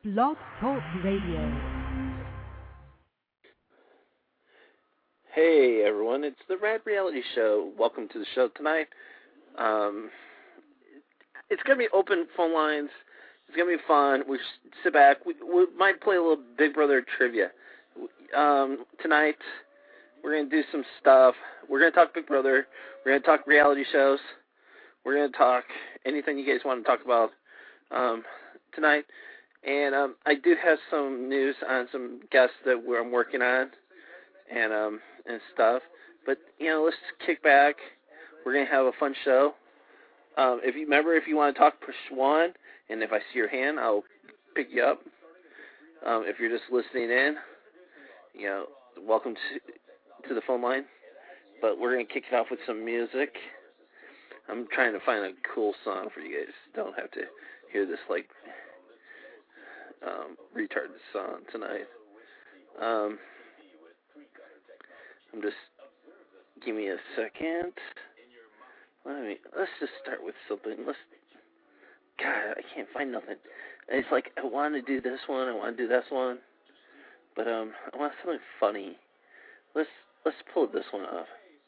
Blog Talk Radio. Hey everyone, it's the Rad Reality Show. Welcome to the show tonight. It's going to be open phone lines. It's going to be fun. We sit back. We might play a little Big Brother trivia. Tonight, we're going to do some stuff. We're going to talk Big Brother. We're going to talk reality shows. We're going to talk anything you guys want to talk about tonight. And I do have some news on some guests that I'm working on and stuff. But, let's kick back. We're going to have a fun show. If you want to talk, push 1. And if I see your hand, I'll pick you up. If you're just listening in, welcome to the phone line. But we're going to kick it off with some music. I'm trying to find a cool song for you guys. Don't have to hear this, retarded song tonight. Give me a second. Let's just start with something. God, I can't find nothing. It's like I want to do this one, I want to do this one, but I want something funny. Let's pull this one off.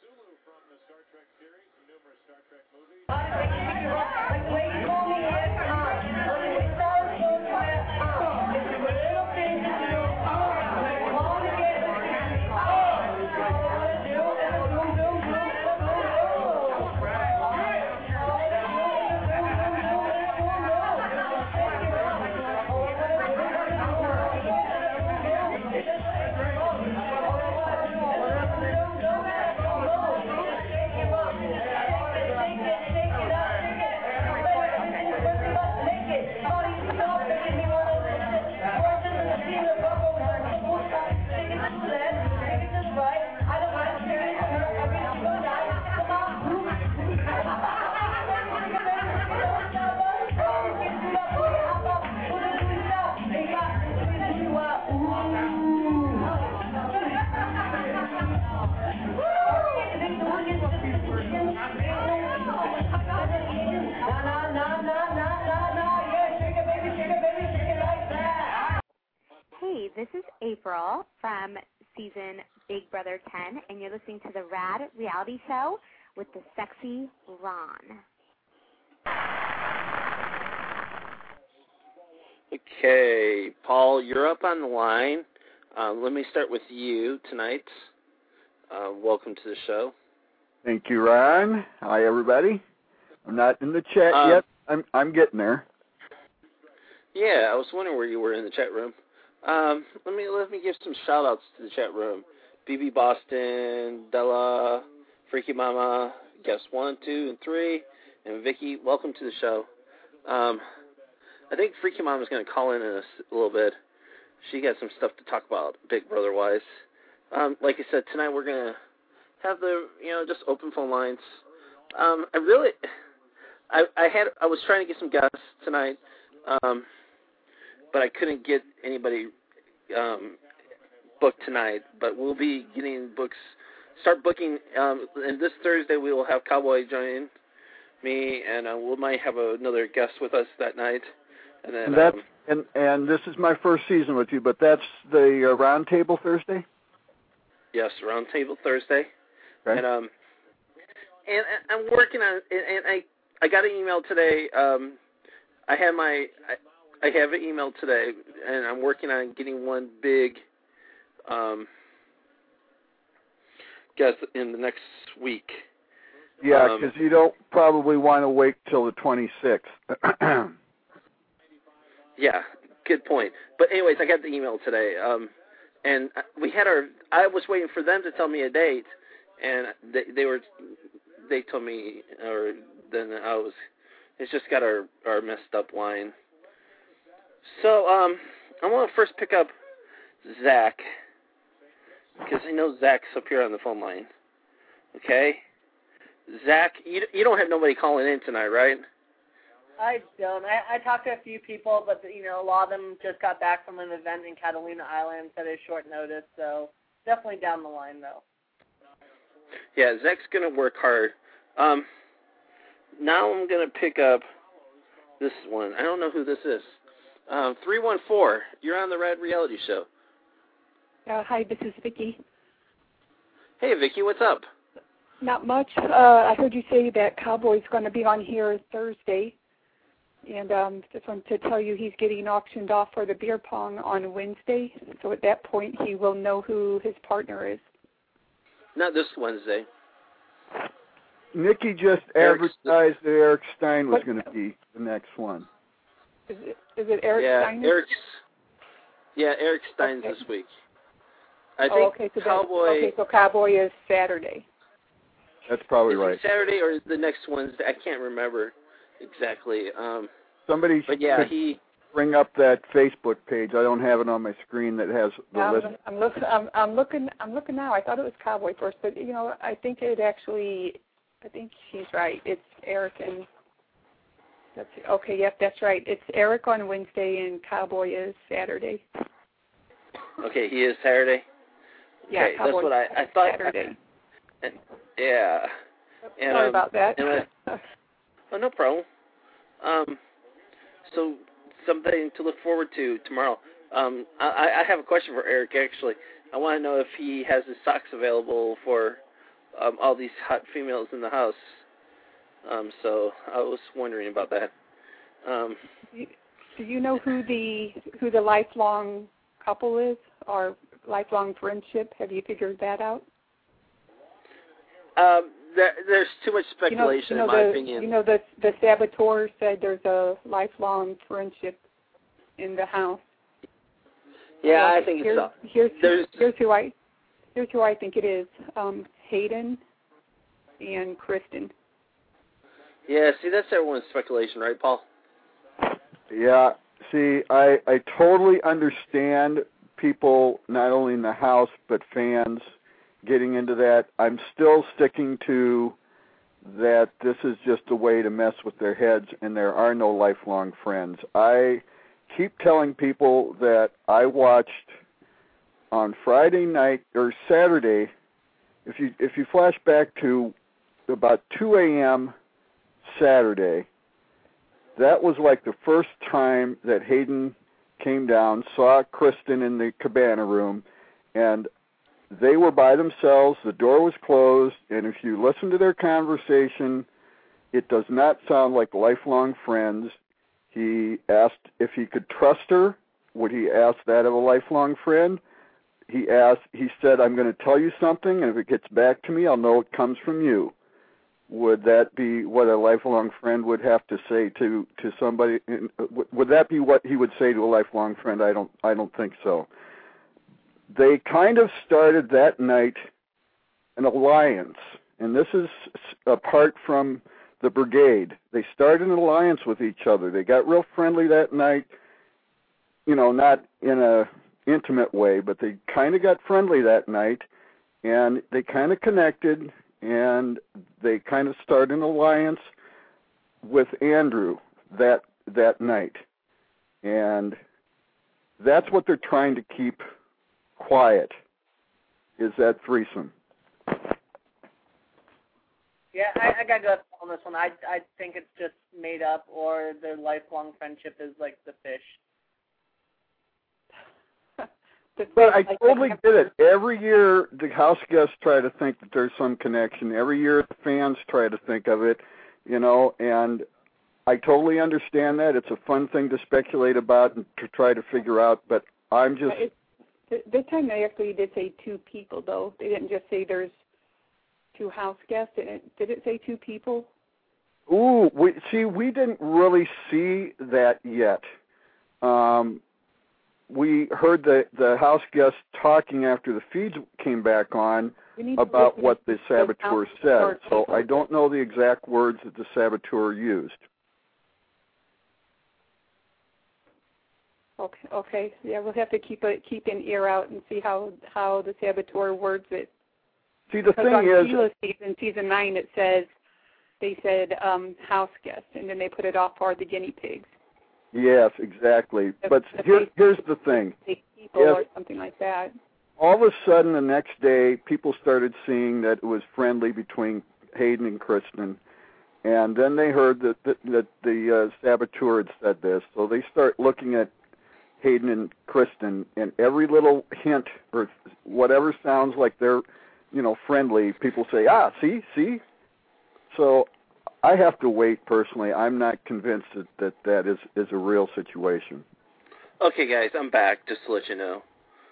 Hey, this is April from season Big Brother 10, and you're listening to the Rad Reality Show with the sexy Ron. Okay, Paul, you're up on the line. Let me start with you tonight. Welcome to the show. Thank you, Ron. Hi, everybody. I'm not in the chat yet. I'm getting there. Yeah, I was wondering where you were in the chat room. Let me give some shout-outs to the chat room. BB Boston, Della, Freaky Mama, guest 1, 2, and 3, and Vicky, welcome to the show. I think Freaky Mama's going to call in a little bit. She got some stuff to talk about, Big Brother-wise. Like I said, tonight we're going to have the, just open phone lines. I was trying to get some guests tonight, but I couldn't get anybody booked tonight. But we'll be getting start booking, and this Thursday we will have Cowboy join me, and we might have another guest with us that night. And then and this is my first season with you, but that's the Round Table Thursday? Yes, Round Table Thursday. Okay. And I'm working on it, and I got an email today. I have an email today, and I'm working on getting one big guest in the next week. Yeah, because you don't probably want to wait till the 26th. Yeah, good point. But anyways, I got the email today, and I was waiting for them to tell me a date, and they told me, it's just got our messed up line. So, I want to first pick up Zach, because I know Zach's up here on the phone line. Okay? Zach, you don't have nobody calling in tonight, right? I don't. I talked to a few people, but, a lot of them just got back from an event in Catalina Island at a short notice, so definitely down the line, though. Yeah, Zach's going to work hard. Now I'm going to pick up this one. I don't know who this is. 314, you're on the Rad Reality Show. Hi, this is Vicki. Hey, Vicki, what's up? Not much. I heard you say that Cowboy's going to be on here Thursday, and just wanted to tell you he's getting auctioned off for the beer pong on Wednesday, so at that point he will know who his partner is. Not this Wednesday. Nikki just advertised that Eric Stein was going to be the next one. Is it Eric Stein? Eric Stein's this week. I think so Cowboy is Saturday. That's probably right. Saturday or the next Wednesday? I can't remember exactly. Somebody should bring up that Facebook page. I don't have it on my screen that has the list. I'm looking now. I thought it was Cowboy first, but I think she's right. It's Eric and that's right. It's Eric on Wednesday and Cowboy is Saturday. Okay, he is Saturday. Yeah, okay, that's what I thought. Saturday. Yeah. Sorry about that. No problem. So something to look forward to tomorrow. I have a question for Eric, actually. I want to know if he has his socks available for all these hot females in the house. So I was wondering about that. Do you know who the lifelong couple is, or lifelong friendship? Have you figured that out? There's too much speculation, in my opinion. The saboteur said there's a lifelong friendship in the house. Yeah, I think it's so. Here's who I think it is. Hayden and Kristen. Yeah, see, that's everyone's speculation, right, Paul? Yeah, see, I totally understand people, not only in the house, but fans getting into that. I'm still sticking to that this is just a way to mess with their heads, and there are no lifelong friends. I keep telling people that I watched on Friday night or Saturday, if you flash back to about 2 a.m. Saturday, that was like the first time that Hayden came down, saw Kristen in the cabana room, and they were by themselves, the door was closed, and if you listen to their conversation, it does not sound like lifelong friends. He asked if he could trust her. Would he ask that of a lifelong friend? He said, I'm going to tell you something, and if it gets back to me, I'll know it comes from you. Would that be what a lifelong friend would have to say to somebody? Would that be what he would say to a lifelong friend? I don't think so. They kind of started that night an alliance, and this is apart from the brigade. They started an alliance with each other. They got real friendly that night, not in a intimate way, but they kind of got friendly that night, and they kind of connected, and they kind of started an alliance with Andrew that night. And that's what they're trying to keep quiet, is that threesome. Yeah, I gotta go on this one. I think it's just made up, or their lifelong friendship is like the fish. But I totally get it. Every year the house guests try to think that there's some connection. Every year the fans try to think of it, and I totally understand that. It's a fun thing to speculate about and to try to figure out, but I'm just... This time they actually did say two people, though. They didn't just say there's two house guests. Did it say two people? Ooh, we didn't really see that yet. We heard the house guests talking after the feeds came back on about what the saboteur said. So I don't know the exact words that the saboteur used. Okay. Yeah, we'll have to keep an ear out and see how the saboteur words it. See, the thing is, in season 9, they said house guest, and then they put it off for the guinea pigs. Yes, exactly. But here's the thing. People or something like that. All of a sudden, the next day, people started seeing that it was friendly between Hayden and Kristen, And then they heard that the saboteur had said this, so they start looking at Hayden and Kristen, and every little hint or whatever sounds like they're, friendly, people say, see? So I have to wait personally. I'm not convinced that is a real situation. Okay, guys, I'm back, just to let you know.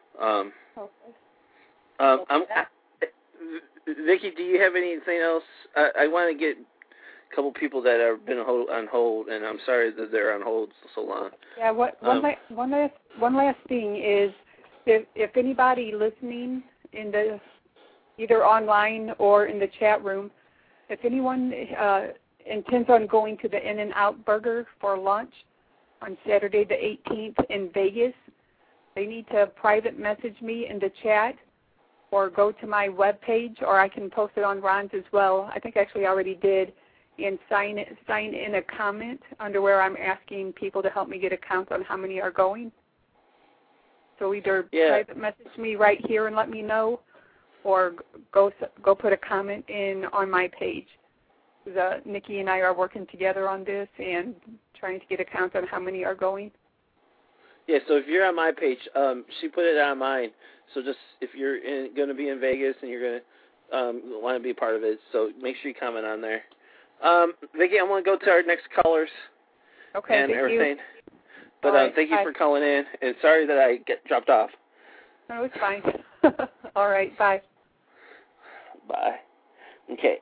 Vicki, do you have anything else? I want to get a couple people that have been on hold, and I'm sorry that they're on hold so long. Yeah, one last thing is, if anybody listening in the either online or in the chat room, if anyone intends on going to the In-N-Out Burger for lunch on Saturday the 18th in Vegas, they need to private message me in the chat or go to my webpage, or I can post it on Ron's as well. I think actually I already did, and sign in a comment under where I'm asking people to help me get a count on how many are going. So either private message me right here and let me know, or go put a comment in on my page. Nikki and I are working together on this and trying to get a count on how many are going. Yeah, so if you're on my page, she put it on mine. So just if you're going to be in Vegas and you're going to want to be a part of it, so make sure you comment on there. Vicki, I want to go to our next callers. Okay, and thank everything. you. But right, thank you for calling in, and sorry that I get dropped off. No, it's fine. All right, bye. Bye. Okay.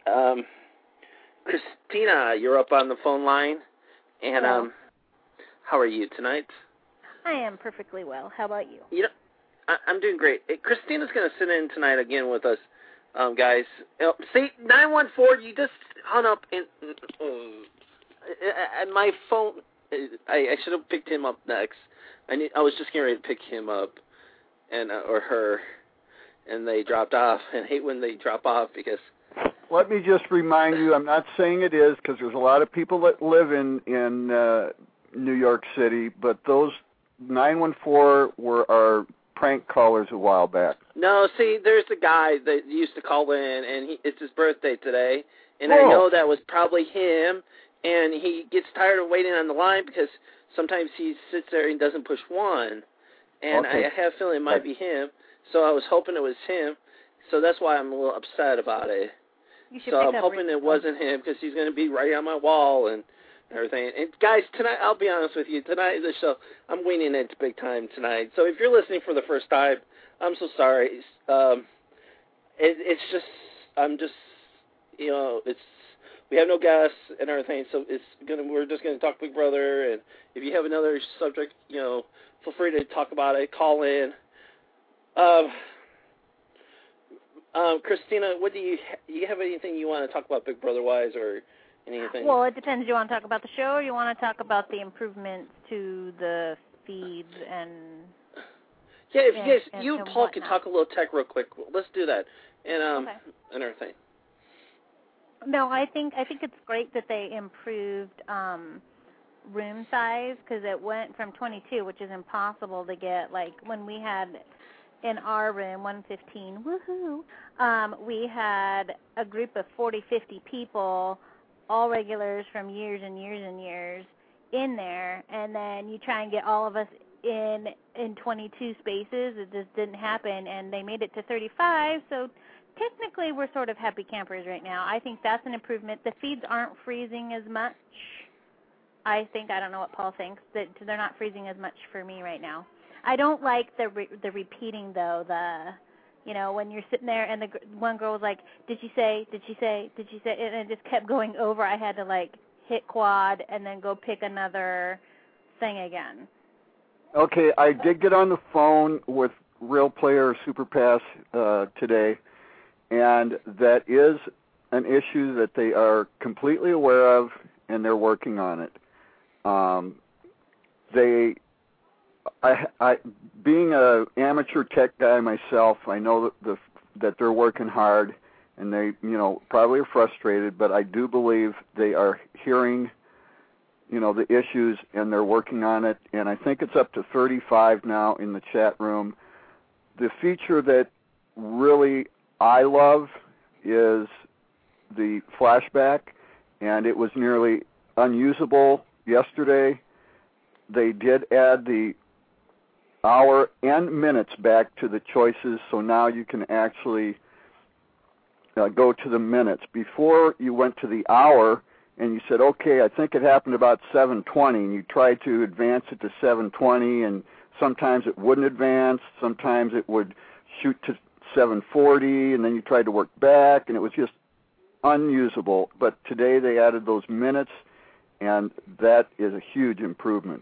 Christina, you're up on the phone line. And how are you tonight? I am perfectly well. How about you? I'm doing great. Christina's going to sit in tonight again with us, guys. See, 914, you just hung up and my phone. I should have picked him up next. I was just getting ready to pick him up, and or her, and they dropped off. And I hate when they drop off because. Let me just remind you, I'm not saying it is because there's a lot of people that live in New York City, but those 914 were our prank callers a while back. No, see, there's a guy that used to call in, and it's his birthday today, and I know that was probably him, and he gets tired of waiting on the line because sometimes he sits there and doesn't push one, and I have a feeling it might be him, so I was hoping it was him, so that's why I'm a little upset about it. So I'm hoping it wasn't him because he's going to be right on my wall and everything. And guys, tonight, I'll be honest with you, tonight the show, I'm winging it big time tonight. So if you're listening for the first time, I'm so sorry. It's just, I'm just, we have no guests and everything, so we're just going to talk Big Brother. And if you have another subject, feel free to talk about it, call in. Christina, what do you have anything you want to talk about Big Brother-wise or anything? Well, it depends. Do you want to talk about the show or you want to talk about the improvements to the feeds and... Yeah, if you guys, you and Paul can talk a little tech real quick. Let's do that. And and everything. No, I think it's great that they improved room size because it went from 22, which is impossible to get. Like when we had... in our room, 115, woohoo, we had a group of 40, 50 people, all regulars from years and years and years in there, and then you try and get all of us in 22 spaces. It just didn't happen, and they made it to 35, so technically we're sort of happy campers right now. I think that's an improvement. The feeds aren't freezing as much. I don't know what Paul thinks, that they're not freezing as much for me right now. I don't like the repeating, though, when you're sitting there and the one girl was like, did she say, and it just kept going over. I had to, hit quad and then go pick another thing again. Okay, I did get on the phone with Real Player Super Pass today, and that is an issue that they are completely aware of, and they're working on it. I being an amateur tech guy myself, I know that they're working hard, and they, probably are frustrated, but I do believe they are hearing, the issues, and they're working on it, and I think it's up to 35 now in the chat room. The feature that really I love is the flashback, and it was nearly unusable yesterday. They did add the hour and minutes back to the choices, so now you can actually go to the minutes. Before you went to the hour and you said, okay, I think it happened about 7:20, and you tried to advance it to 7:20, and sometimes it wouldn't advance, sometimes it would shoot to 7:40, and then you tried to work back, and it was just unusable. But today they added those minutes, and that is a huge improvement.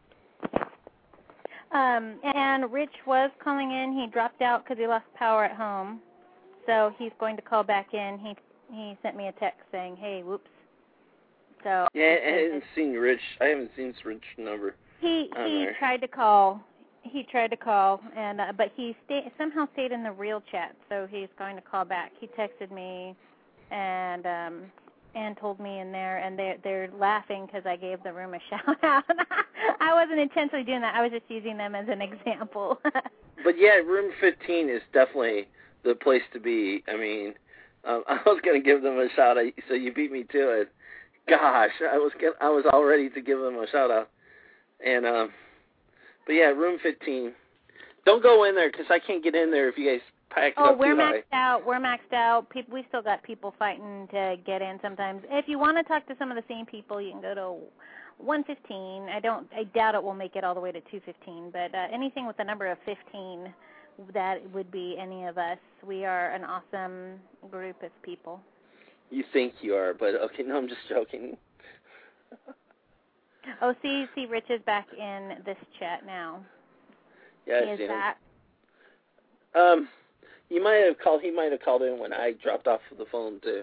And Rich was calling in. He dropped out because he lost power at home. So he's going to call back in. He sent me a text saying, hey, whoops. So yeah, I haven't seen Rich. I haven't seen his Rich number. He tried to call. He tried to call, and but he somehow stayed in the real chat, so he's going to call back. He texted me and told me in there, and they're laughing because I gave the room a shout out. I wasn't intentionally doing that. I was just using them as an example. But yeah, room 15 is definitely the place to be. I mean, I was going to give them a shout out, so you beat me to it. Gosh, I was all ready to give them a shout out, and but yeah, room 15. Don't go in there because I can't get in there if you guys pack it up too high. We're maxed out. We're maxed out. We still got people fighting to get in sometimes. If you want to talk to some of the same people, you can go to 115. I doubt it will make it all the way to 215, but anything with the number of 15, that would be any of us. We are an awesome group of people. You think you are, but okay, no, I'm just joking. Oh, see, Rich is back in this chat now. Yeah, he is back. He might have called in when I dropped off the phone too.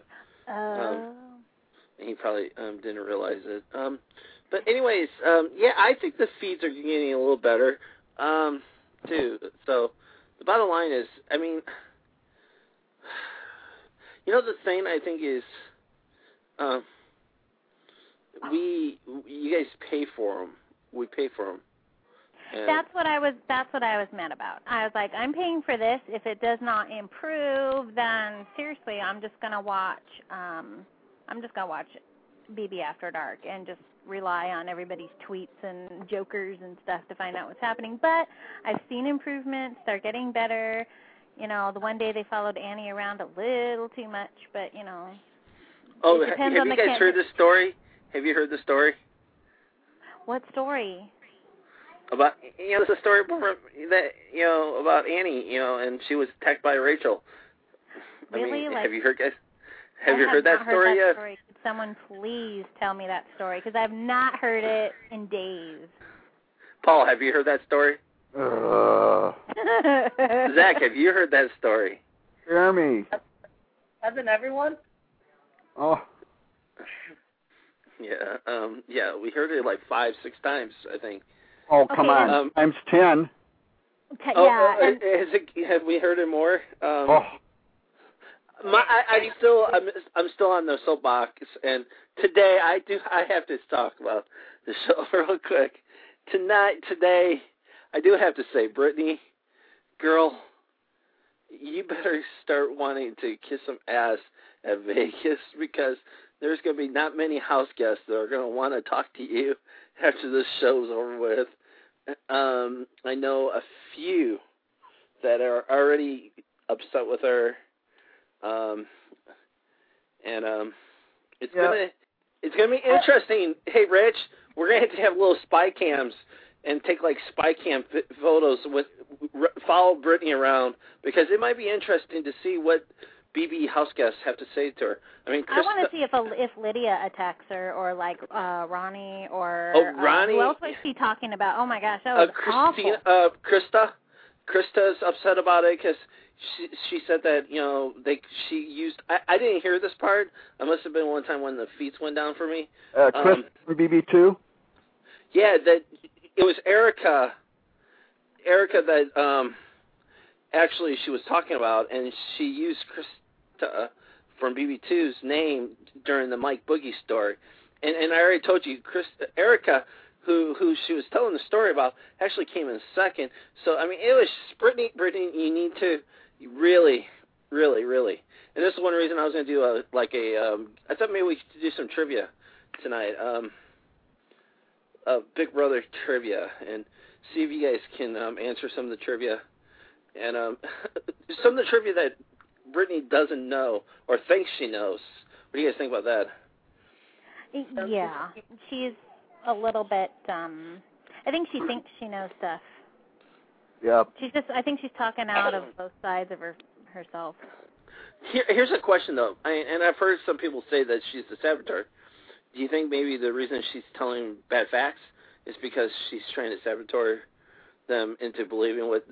He probably didn't realize it. But anyways, yeah, I think the feeds are getting a little better too. So the bottom line is, I mean, you know, the thing I think is, you guys pay for them. We pay for them. And that's what I was mad about. I was like, I'm paying for this. If it does not improve, then seriously, I'm just gonna watch BB After Dark and just rely on everybody's tweets and jokers and stuff to find out what's happening. But I've seen improvements. They're getting better. You know, the one day they followed Annie around a little too much, but you know. Oh, have you guys heard the story? Have you heard the story? What story? About, you know, it's a story about Annie, and she was attacked by Rachel. Really? I mean, have you heard that story yet? Could someone please tell me that story? Because I've not heard it in days. Paul, have you heard that story? Zach, have you heard that story? Jeremy. Hasn't everyone? Oh. Yeah, we heard it like 5-6 times, I think. Oh, come on. Times 10. Yeah. Have we heard it more? I'm still on the soapbox, and today I have to talk about the show real quick. Today, I do have to say, Brittany, girl, you better start wanting to kiss some ass at Vegas, because there's going to be not many house guests that are going to want to talk to you after this show's over with. I know a few that are already upset with her, and it's gonna be interesting. Hey, Rich, we're gonna have to have little spy cams and take like spy cam photos follow Brittany around, because it might be interesting to see what BB house guests have to say to her. I mean, I want to see if Lydia attacks her, or like Ronnie, or Ronnie. Who else was she talking about? Oh my gosh, that was awful. Krista's upset about it because she said that she used. I didn't hear this part. I must have been one time when the feeds went down for me. Krista from BB2. Yeah, that it was Erica. Erica that actually she was talking about, and she used Krista from BB2's name during the Mike Boogie story. And I already told you, Erica, who she was telling the story about, actually came in second. So, I mean, it was Brittany, you need to really Really, really. And this is one reason I was going to do I thought maybe we could do some trivia tonight. Big Brother trivia, and see if you guys can answer some of the trivia. And some of the trivia that Brittany doesn't know or thinks she knows. What do you guys think about that? Yeah, she's a little bit, I think she thinks she knows stuff. Yeah. I think she's talking out of both sides of herself. Here's a question, though, and I've heard some people say that she's the saboteur. Do you think maybe the reason she's telling bad facts is because she's trying to saboteur them into believing what...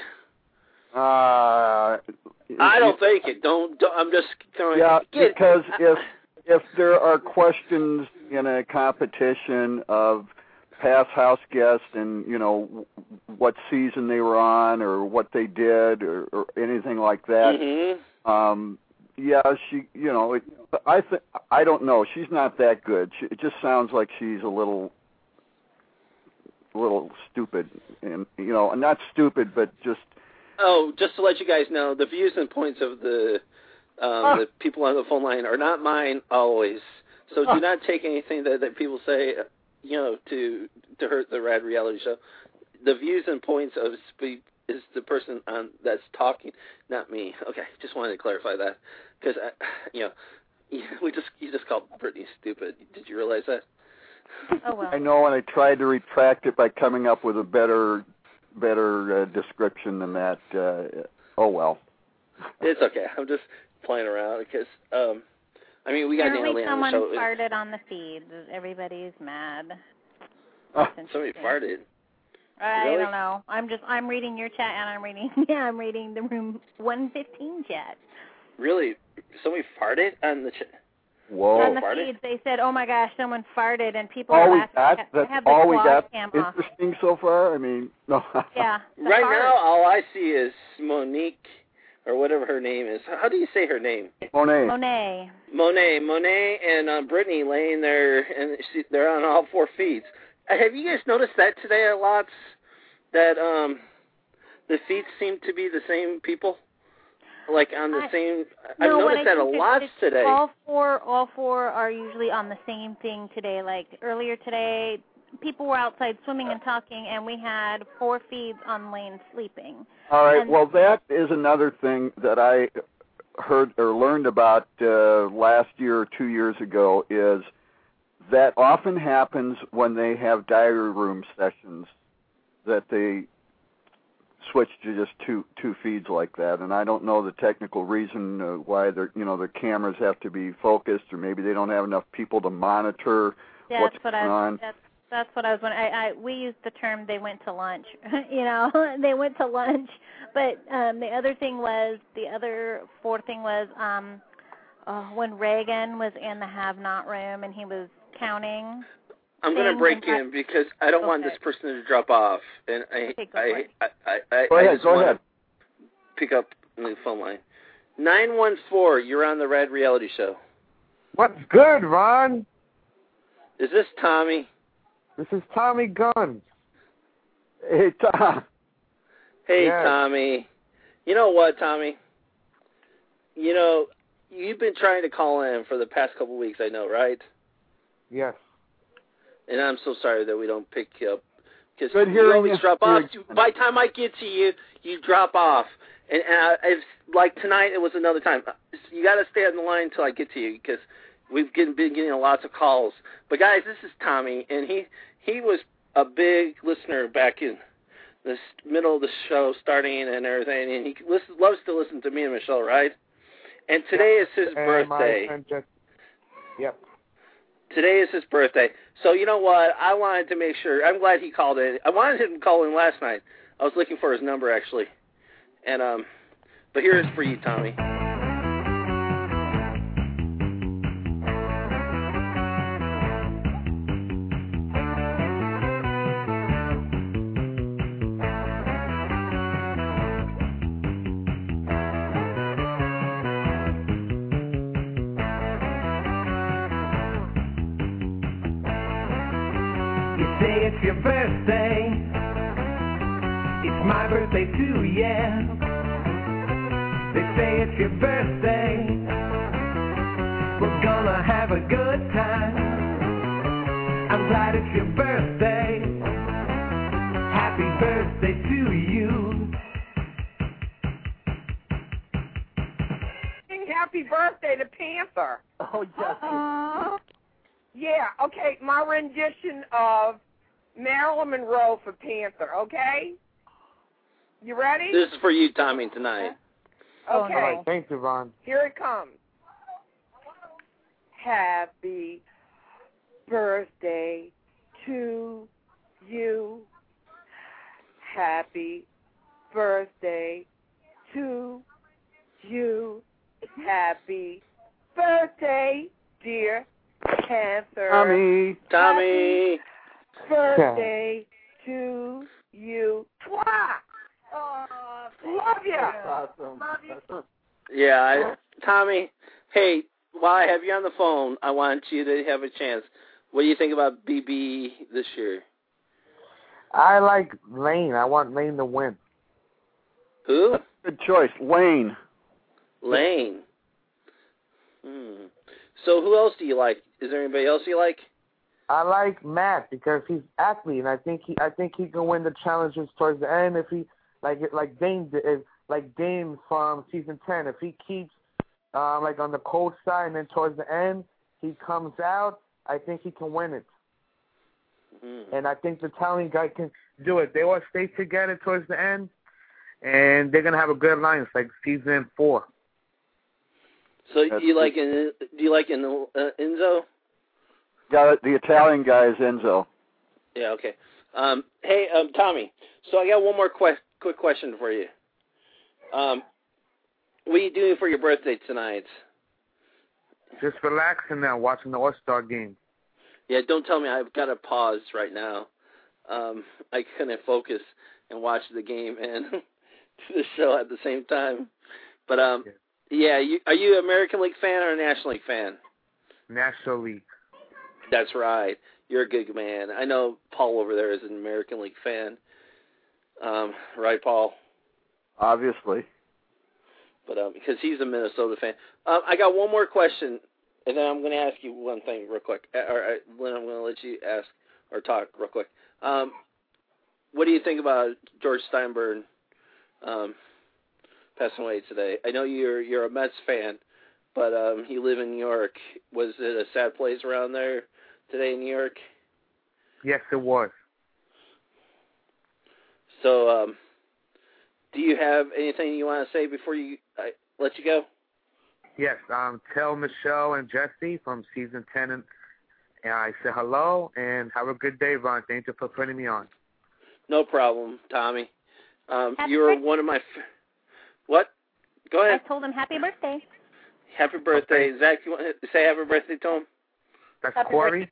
I don't think it. Don't. I'm just going. Yeah, because if there are questions in a competition of past house guests and what season they were on or what they did or anything like that, yeah, she. I don't know. She's not that good. It just sounds like she's a little stupid, and not stupid, but just. Oh, just to let you guys know, the views and points of the people on the phone line are not mine always. So do not take anything that people say, to hurt the Rad Reality Show. The views and points of is the person that's talking, not me. Okay, just wanted to clarify that because you just called Brittany stupid. Did you realize that? Oh well. I know, and I tried to retract it by coming up with a better description than that. Oh well. It's okay. I'm just playing around because we got Natalie on the show. Someone farted on the feed. Everybody's mad. Somebody farted. I Really? don't know. I'm reading your chat and I'm reading the room 115 chat. Really? Somebody farted on the chat? Whoa. On the feeds, they said, "Oh my gosh, someone farted," and people have the all we got. cam off. Interesting so far. I mean, no. Yeah. Right now, all I see is Monique, or whatever her name is. How do you say her name? Monet and Brittany laying there, and they're on all four feeds. Have you guys noticed that today a lot? That the feeds seem to be the same people, like on the same. I've noticed that a lot today. All four are usually on the same thing today. Like earlier today, people were outside swimming and talking, and we had 4 feeds on Lane sleeping. All right. Well, that is another thing that I heard or learned about last year or 2 years ago. Is that often happens when they have diary room sessions, that they switch to just two feeds like that, and I don't know the technical reason why their cameras have to be focused, or maybe they don't have enough people to monitor what's going on. That's what I was wondering. We used the term "they went to lunch." They went to lunch. But the other fourth thing was when Reagan was in the have-not room and he was counting. I'm going to break in because I don't want this person to drop off, and I Go ahead. Pick up the phone line. 914, you're on the Rad Reality Show. What's good, Ron? Is this Tommy? This is Tommy Gunn. Hey, Tom. Hey, yes. Tommy. You know what, Tommy? You've been trying to call in for the past couple weeks, I know, right? Yes. And I'm so sorry that we don't pick you up. Because you always drop off. By the time I get to you, you drop off. And it's like tonight, it was another time. You got to stay on the line until I get to you because we've been getting lots of calls. But, guys, this is Tommy, and he was a big listener back in the middle of the show starting and everything, and he loves to listen to me and Michelle, right? And today is his birthday. Yep. Today is his birthday. So you know what? I wanted to make sure. I'm glad he called in. I wanted him to call in last night. I was looking for his number, actually. And but here is for you, Tommy. It's your birthday. It's my birthday too, yeah. This birthday, it's your birthday. We're gonna have a good time. I'm glad it's your birthday. Happy birthday to you. Sing happy birthday to Panther. Oh, yes. Yeah, okay, my rendition of Marilyn Monroe for Panther, okay? You ready? This is for you, Tommy, tonight. Okay. All right, thank you, Ron. Here it comes. Happy birthday to you. Happy birthday to you. Happy birthday, dear Panther. Tommy. Happy birthday to you. Twat! Love you. Awesome. Love you. Yeah, Tommy, hey, while I have you on the phone, I want you to have a chance. What do you think about BB this year? I like Lane. I want Lane to win. Who? Good choice. Lane. Lane. So who else do you like? Is there anybody else you like? I like Matt because he's athlete, and I think he can win the challenges towards the end if he like Dame from season 10. If he keeps like on the cold side, and then towards the end he comes out, I think he can win it. And I think the Italian guy can do it. They all stay together towards the end, and they're gonna have a good alliance like season 4. So do you like Enzo? Yeah, the Italian guy is Enzo. Yeah, okay. Hey, Tommy, so I got one more quick question for you. What are you doing for your birthday tonight? Just relaxing now, watching the All-Star game. Yeah, don't tell me I've got to pause right now. I couldn't focus and watch the game and do the show at the same time. But, yeah, are you an American League fan or a National League fan? National League. That's right. You're a good man. I know Paul over there is an American League fan. Right, Paul? Obviously. But because he's a Minnesota fan. I got one more question, and then I'm going to ask you one thing real quick. Or Lynn, I'm going to let you ask or talk real quick. What do you think about George Steinbrenner passing away today? I know you're a Mets fan, but you live in New York. Was it a sad place around there today in New York? Yes, it was. So, do you have anything you want to say before I let you go? Yes, tell Michelle and Jesse from season 10, and I say hello, and have a good day, Ron. Thank you for putting me on. No problem, Tommy. You're one of my... What? Go ahead. I told him happy birthday. Happy birthday. Okay. Zach, you want to say happy birthday to him? That's Corey.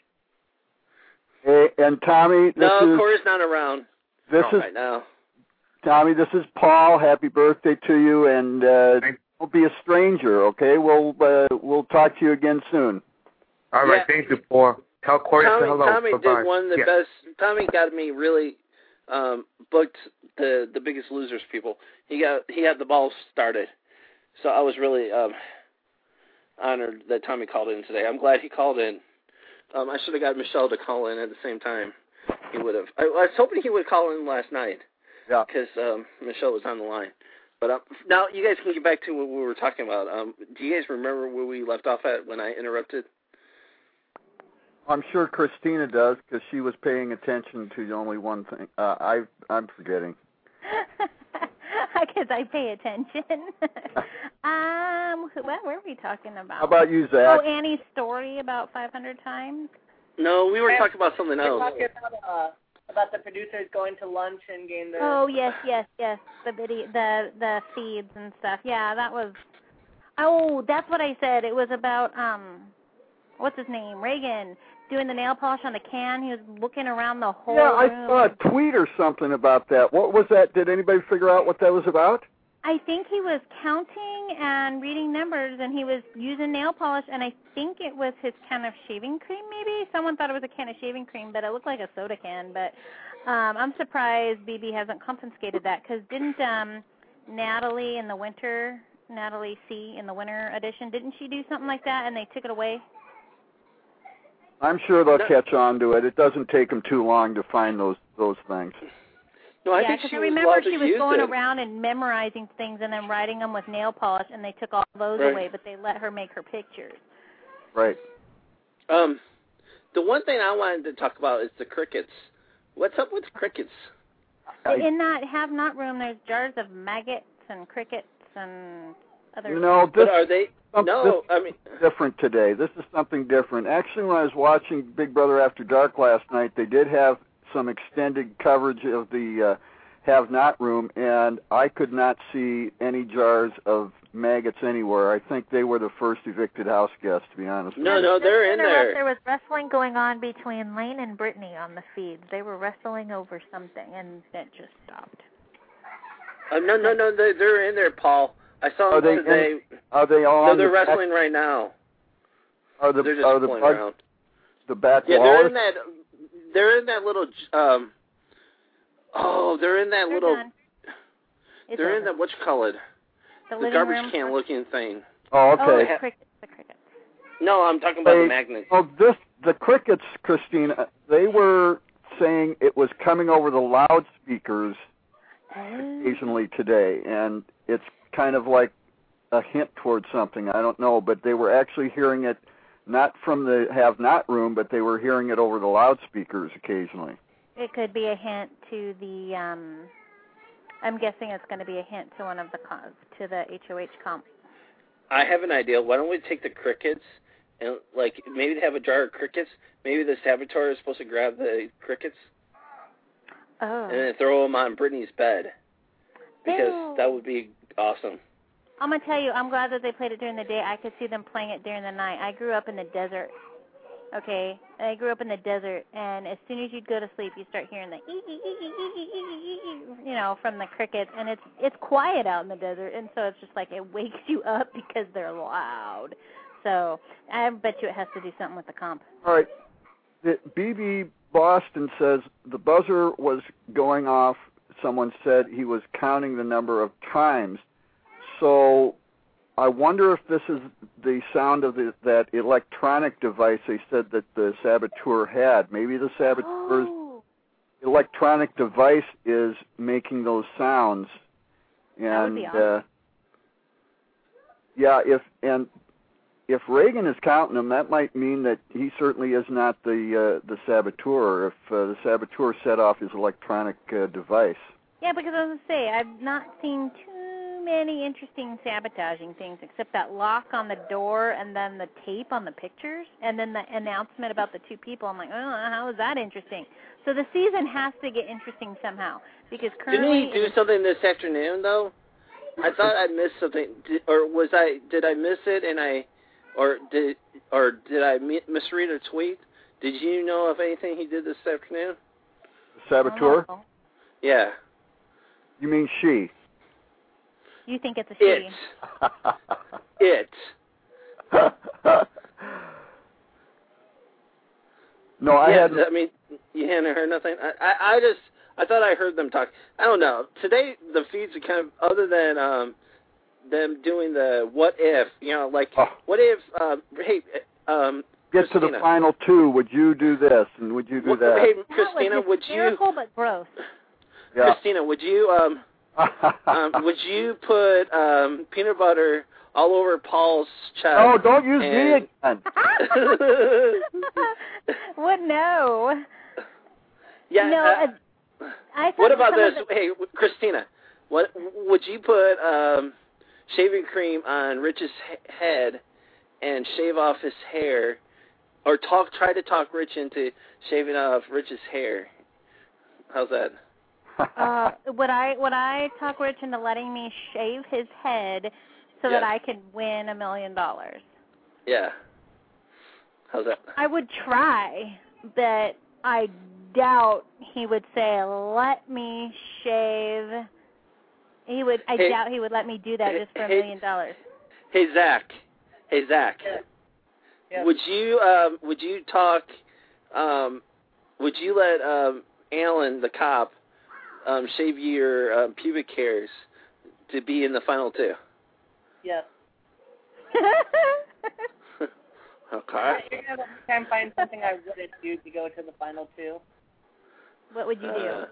Hey, and Tommy, Corey's not around. This is right now. Tommy, this is Paul. Happy birthday to you, and don't be a stranger, okay? We'll talk to you again soon. All right, thank you, Paul. Tell Corey to hello. Tommy Bye-bye. did one of the best. Tommy got me really booked the Biggest Losers people. He had the ball started, so I was really honored that Tommy called in today. I'm glad he called in. I should have got Michelle to call in at the same time. He would have. I was hoping he would call in last night. Yeah. Because Michelle was on the line. But now you guys can get back to what we were talking about. Do you guys remember where we left off at when I interrupted? I'm sure Christina does because she was paying attention to only one thing. I'm forgetting. Because I pay attention. What were we talking about? How about you, Zach? Oh, Annie's story about 500 times? No, we were talking about something else. We're talking about the producers going to lunch and getting their... Oh, yes. The video, the feeds and stuff. Yeah, that was... Oh, that's what I said. It was about, what's his name? Reagan doing the nail polish on the can. He was looking around the whole room. I saw a tweet or something about that. What was that? Did anybody figure out what that was about? I think he was counting and reading numbers, and he was using nail polish, and I think it was his can of shaving cream, maybe. Someone thought it was a can of shaving cream, but it looked like a soda can. But I'm surprised BB hasn't confiscated that, because didn't Natalie in the winter Natalie C. in the winter edition. Didn't she do something like that and they took it away? I'm sure they'll catch on to it. It doesn't take them too long to find those things. No, I yeah, think because she I was remember allowed she to was use going it. around and memorizing things and then writing them with nail polish, and they took all those Right. away, but they let her make her pictures. Right. The one thing I wanted to talk about is the crickets. What's up with crickets? In that have-not room, there's jars of maggots and crickets and other... No, But are they... this is different today. This is something different. Actually, when I was watching Big Brother After Dark last night, they did have some extended coverage of the have-not room, and I could not see any jars of maggots anywhere. I think they were the first evicted house guests, to be honest. No, they're in there. There was wrestling going on between Lane and Brittany on the feeds. They were wrestling over something, and it just stopped. No, they're in there, Paul. I saw them today. Are they all? No, they're wrestling right now. They're just pulling around. The bat yeah, wallers? they're in that little. They're in that little. Done. They're in that whatchamacallit? The garbage can looking thing. Oh, okay. Oh, the crickets. No, I'm talking about the magnets. Well, the crickets, Christina, they were saying it was coming over the loudspeakers occasionally today, and it's kind of like a hint towards something. I don't know, but they were actually hearing it not from the have-not room, but they were hearing it over the loudspeakers occasionally. It could be a hint to the, I'm guessing it's going to be a hint to one of the to the HOH comp. I have an idea. Why don't we take the crickets and, like, maybe have a jar of crickets? Maybe the saboteur is supposed to grab the crickets and then throw them on Brittany's bed. Because that would be awesome. I'm going to tell you, I'm glad that they played it during the day. I could see them playing it during the night. I grew up in the desert. Okay, I grew up in the desert, and as soon as you'd go to sleep, you start hearing the from the crickets, and it's quiet out in the desert, and so it's just like it wakes you up because they're loud. So I bet you it has to do something with the comp. All right, BB Boston says the buzzer was going off. Someone said he was counting the number of times. So I wonder if this is the sound of that electronic device they said that the saboteur had. Maybe the saboteur's electronic device is making those sounds. And that would be awesome. If Reagan is counting them, that might mean that he certainly is not the saboteur. If the saboteur set off his electronic device. Yeah, because as I say, I've not seen too many interesting sabotaging things except that lock on the door and then the tape on the pictures and then the announcement about the two people. I'm like, oh, how is that interesting? So the season has to get interesting somehow because currently... Didn't he do something this afternoon, though? I thought I missed something. Did I miss it did I misread a tweet? Did you know of anything he did this afternoon? Saboteur? Oh. Yeah. You mean she? You think it's a she? It. No, I hadn't. I mean, you hadn't heard nothing? I thought I heard them talk. I don't know. Today, the feeds are kind of, other than them doing the what if, what if, get to the final two, would you do this and would you do that? Hey, Christina, would you... Hysterical but gross. Yeah. Christina, would you put peanut butter all over Paul's chest? Oh, don't use me again. What? No. Yeah. No. What about this? Hey, Christina, what would you put shaving cream on Rich's head and shave off his hair, or try to talk Rich into shaving off Rich's hair? How's that? Would I talk Rich into letting me shave his head so that I could win $1 million? Yeah. How's that? I would try, but I doubt he would say, "Let me shave." I doubt he would let me do that just for $1 million. Hey Zach. Yeah. Would you talk? Would you let Alan, the cop, shave your pubic hairs to be in the final two? Yes. Okay. You're gonna try and find something I wouldn't do to go to the final two. What would you do?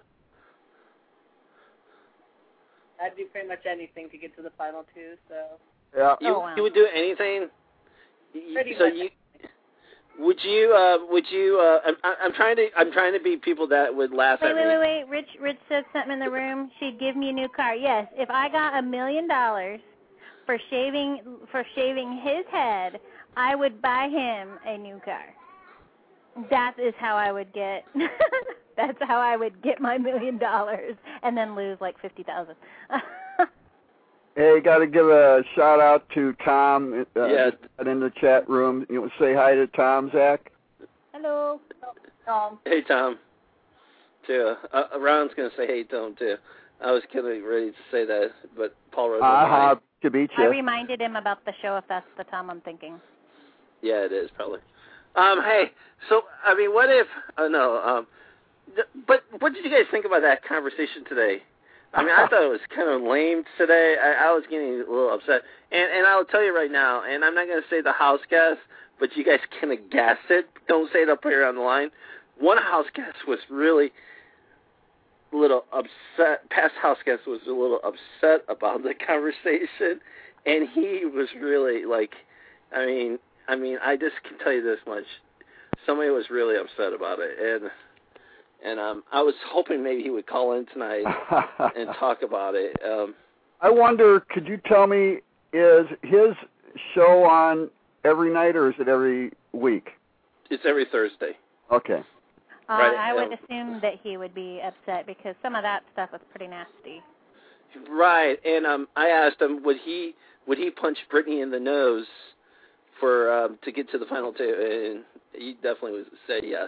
I'd do pretty much anything to get to the final two. So. Yeah. You would do anything. Pretty So much. Would you? I'm trying to be people that would laugh at me. Wait. Rich said something in the room. She'd give me a new car. Yes, if I got $1 million for shaving his head, I would buy him a new car. That is how I would get. That's how I would get my $1 million and then lose like 50,000. Hey, got to give a shout out to Tom Yes. in the chat room. You want to say hi to Tom, Zach? Hello. Tom. Hey, Tom. Too. Ron's gonna say hey, Tom too. I was kind of ready to say that, but Paul wrote I reminded him about the show if that's the Tom I'm thinking. Yeah, it is probably. Hey, so I mean, what if? But what did you guys think about that conversation today? I mean, I thought it was kind of lame today. I was getting a little upset, and I'll tell you right now. And I'm not going to say the house guest, but you guys kind of guess it. Don't say it up here on the line. One house guest was really a little upset. Past house guest was a little upset about the conversation, and he was really like, I mean, I just can tell you this much. Somebody was really upset about it, and I was hoping maybe he would call in tonight and talk about it. I wonder, could you tell me, is his show on every night or is it every week? It's every Thursday. Okay. Right. I would assume that he would be upset because some of that stuff was pretty nasty. Right, and I asked him, would he punch Brittany in the nose for to get to the final two, and he definitely would say yes.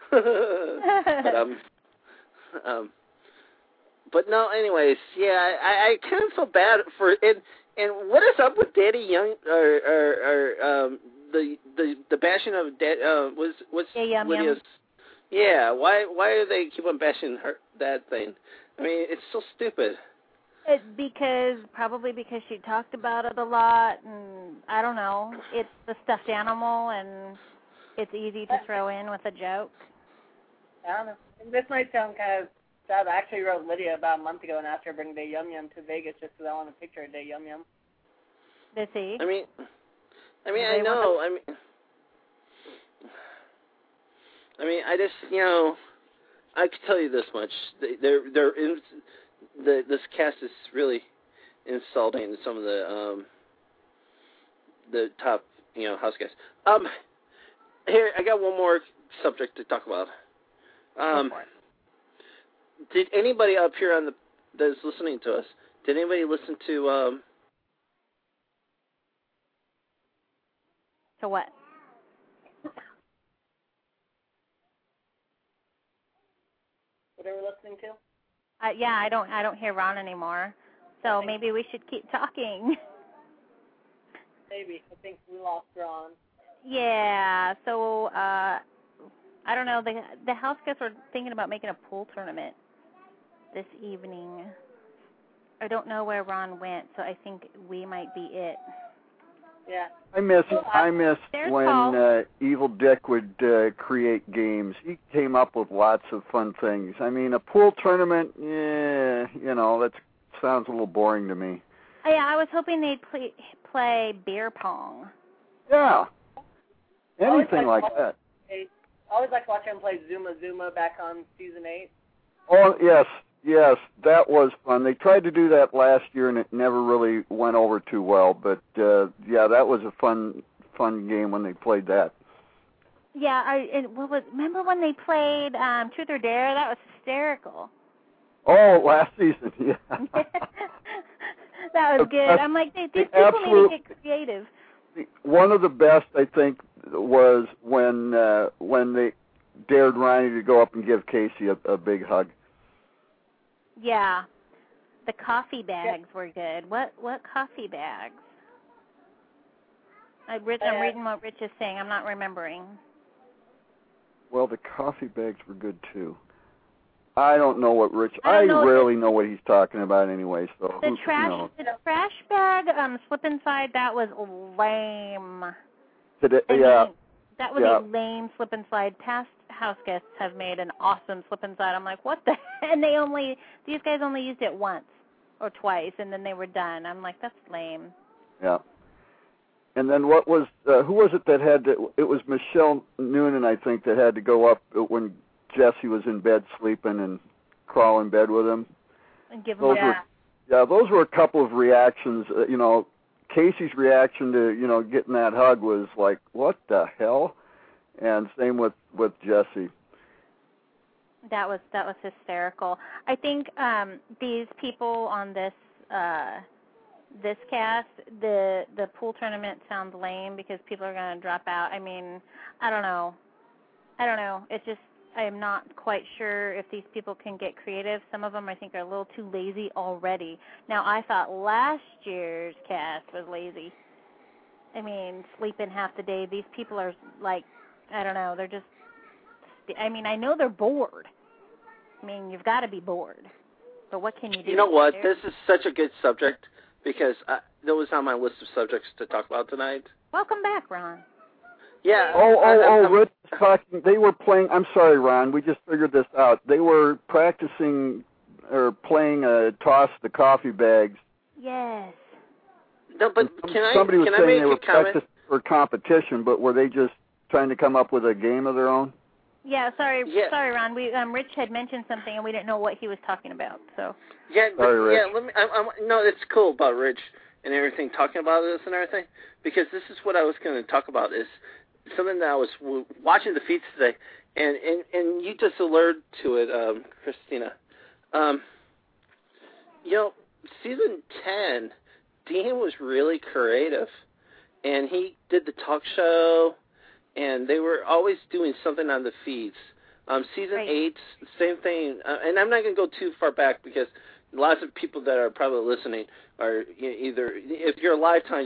But no. Anyways, yeah, I kind of feel bad for and what is up with Daddy Young or the bashing of what's Lydia's? Yeah, why do they keep on bashing that thing? I mean, it's so stupid. It's probably because she talked about it a lot, and I don't know. It's the stuffed animal, and it's easy to throw in with a joke. I don't know. This might sound kind of sad. I actually wrote Lydia about a month ago and asked her to bring Day Yum Yum to Vegas just because I want a picture of Day Yum Yum. Did he? I mean, I know. I just, I can tell you this much: this cast is really insulting some of the top, house guests. Here, I got one more subject to talk about. Did anybody up here that's listening to us? Did anybody listen to? To what? What are we listening to? Yeah, I don't hear Ron anymore. So maybe we should keep talking. Maybe. I think we lost Ron. Yeah. So I don't know. The house guests were thinking about making a pool tournament this evening. I don't know where Ron went, so I think we might be it. Yeah. I miss when Evil Dick would create games. He came up with lots of fun things. I mean, a pool tournament, that sounds a little boring to me. Yeah, I was hoping they'd play beer pong. Yeah. Anything like that. I always like watching him play Zuma Zuma back on season 8. Oh, yes, that was fun. They tried to do that last year, and it never really went over too well. But that was a fun game when they played that. Yeah, remember when they played Truth or Dare? That was hysterical. Oh, last season, yeah. That was good. I'm like, these people need to get creative. One of the best, I think, was when they dared Ronnie to go up and give Casey a big hug. Yeah, the coffee bags were good. What coffee bags? I'm reading what Rich is saying. I'm not remembering. Well, the coffee bags were good too. I don't know what Rich. I rarely know what he's talking about anyway. So the trash bag slip inside, that was lame. That was a lame slip and slide. Past house guests have made an awesome slip and slide. I'm like, what the? And these guys only used it once or twice, and then they were done. I'm like, that's lame. Yeah. And then what was? Who was it that had to? It was Michelle Noonan, I think, that had to go up when Jesse was in bed sleeping and crawl in bed with him. And give him those were a couple of reactions. Casey's reaction to getting that hug was like, what the hell? And same with Jesse. That was hysterical. I think these people on this cast, the pool tournament sounds lame because people are going to drop out. I mean, I don't know. It's just I am not quite sure if these people can get creative. Some of them, I think, are a little too lazy already. Now, I thought last year's cast was lazy. I mean, sleeping half the day. These people are like, I don't know, they're just, I mean, I know they're bored. I mean, you've got to be bored. But what can you do? You know what? This is such a good subject because that was on my list of subjects to talk about tonight. Welcome back, Ron. Yeah. Rich was talking. They were playing. I'm sorry, Ron. We just figured this out. They were practicing or playing toss the coffee bags. Yes. No, but somebody was saying they were comment? practicing for competition, but were they just trying to come up with a game of their own? Yeah. Sorry, Ron. We Rich had mentioned something and we didn't know what he was talking about. So. Yeah. Sorry, Rich. Yeah. Let me. No, it's cool about Rich and everything talking about this and everything because this is what I was going to talk about is something that I was watching the feeds today, and you just alerted to it, Christina. Season 10, Dean was really creative, and he did the talk show, and they were always doing something on the feeds. Season 8, same thing, and I'm not going to go too far back because lots of people that are probably listening are either, if you're a lifetime,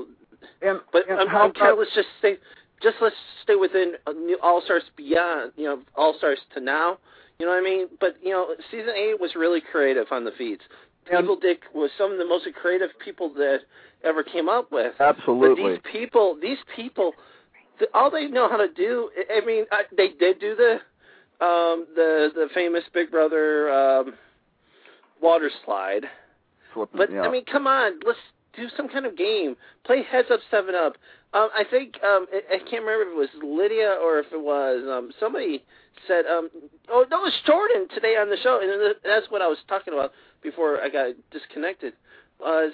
let's stay within All Stars Beyond, All Stars to now, you know what I mean? But, Season 8 was really creative on the feeds. People Dick was some of the most creative people that ever came up with. Absolutely. But these people, all they know how to do, I mean, they did do the famous Big Brother water slide. I mean, come on, let's do some kind of game. Play Heads Up, 7 Up. I think, I can't remember if it was Lydia or if it was somebody said, no, it was Jordan today on the show, and that's what I was talking about before I got disconnected, was,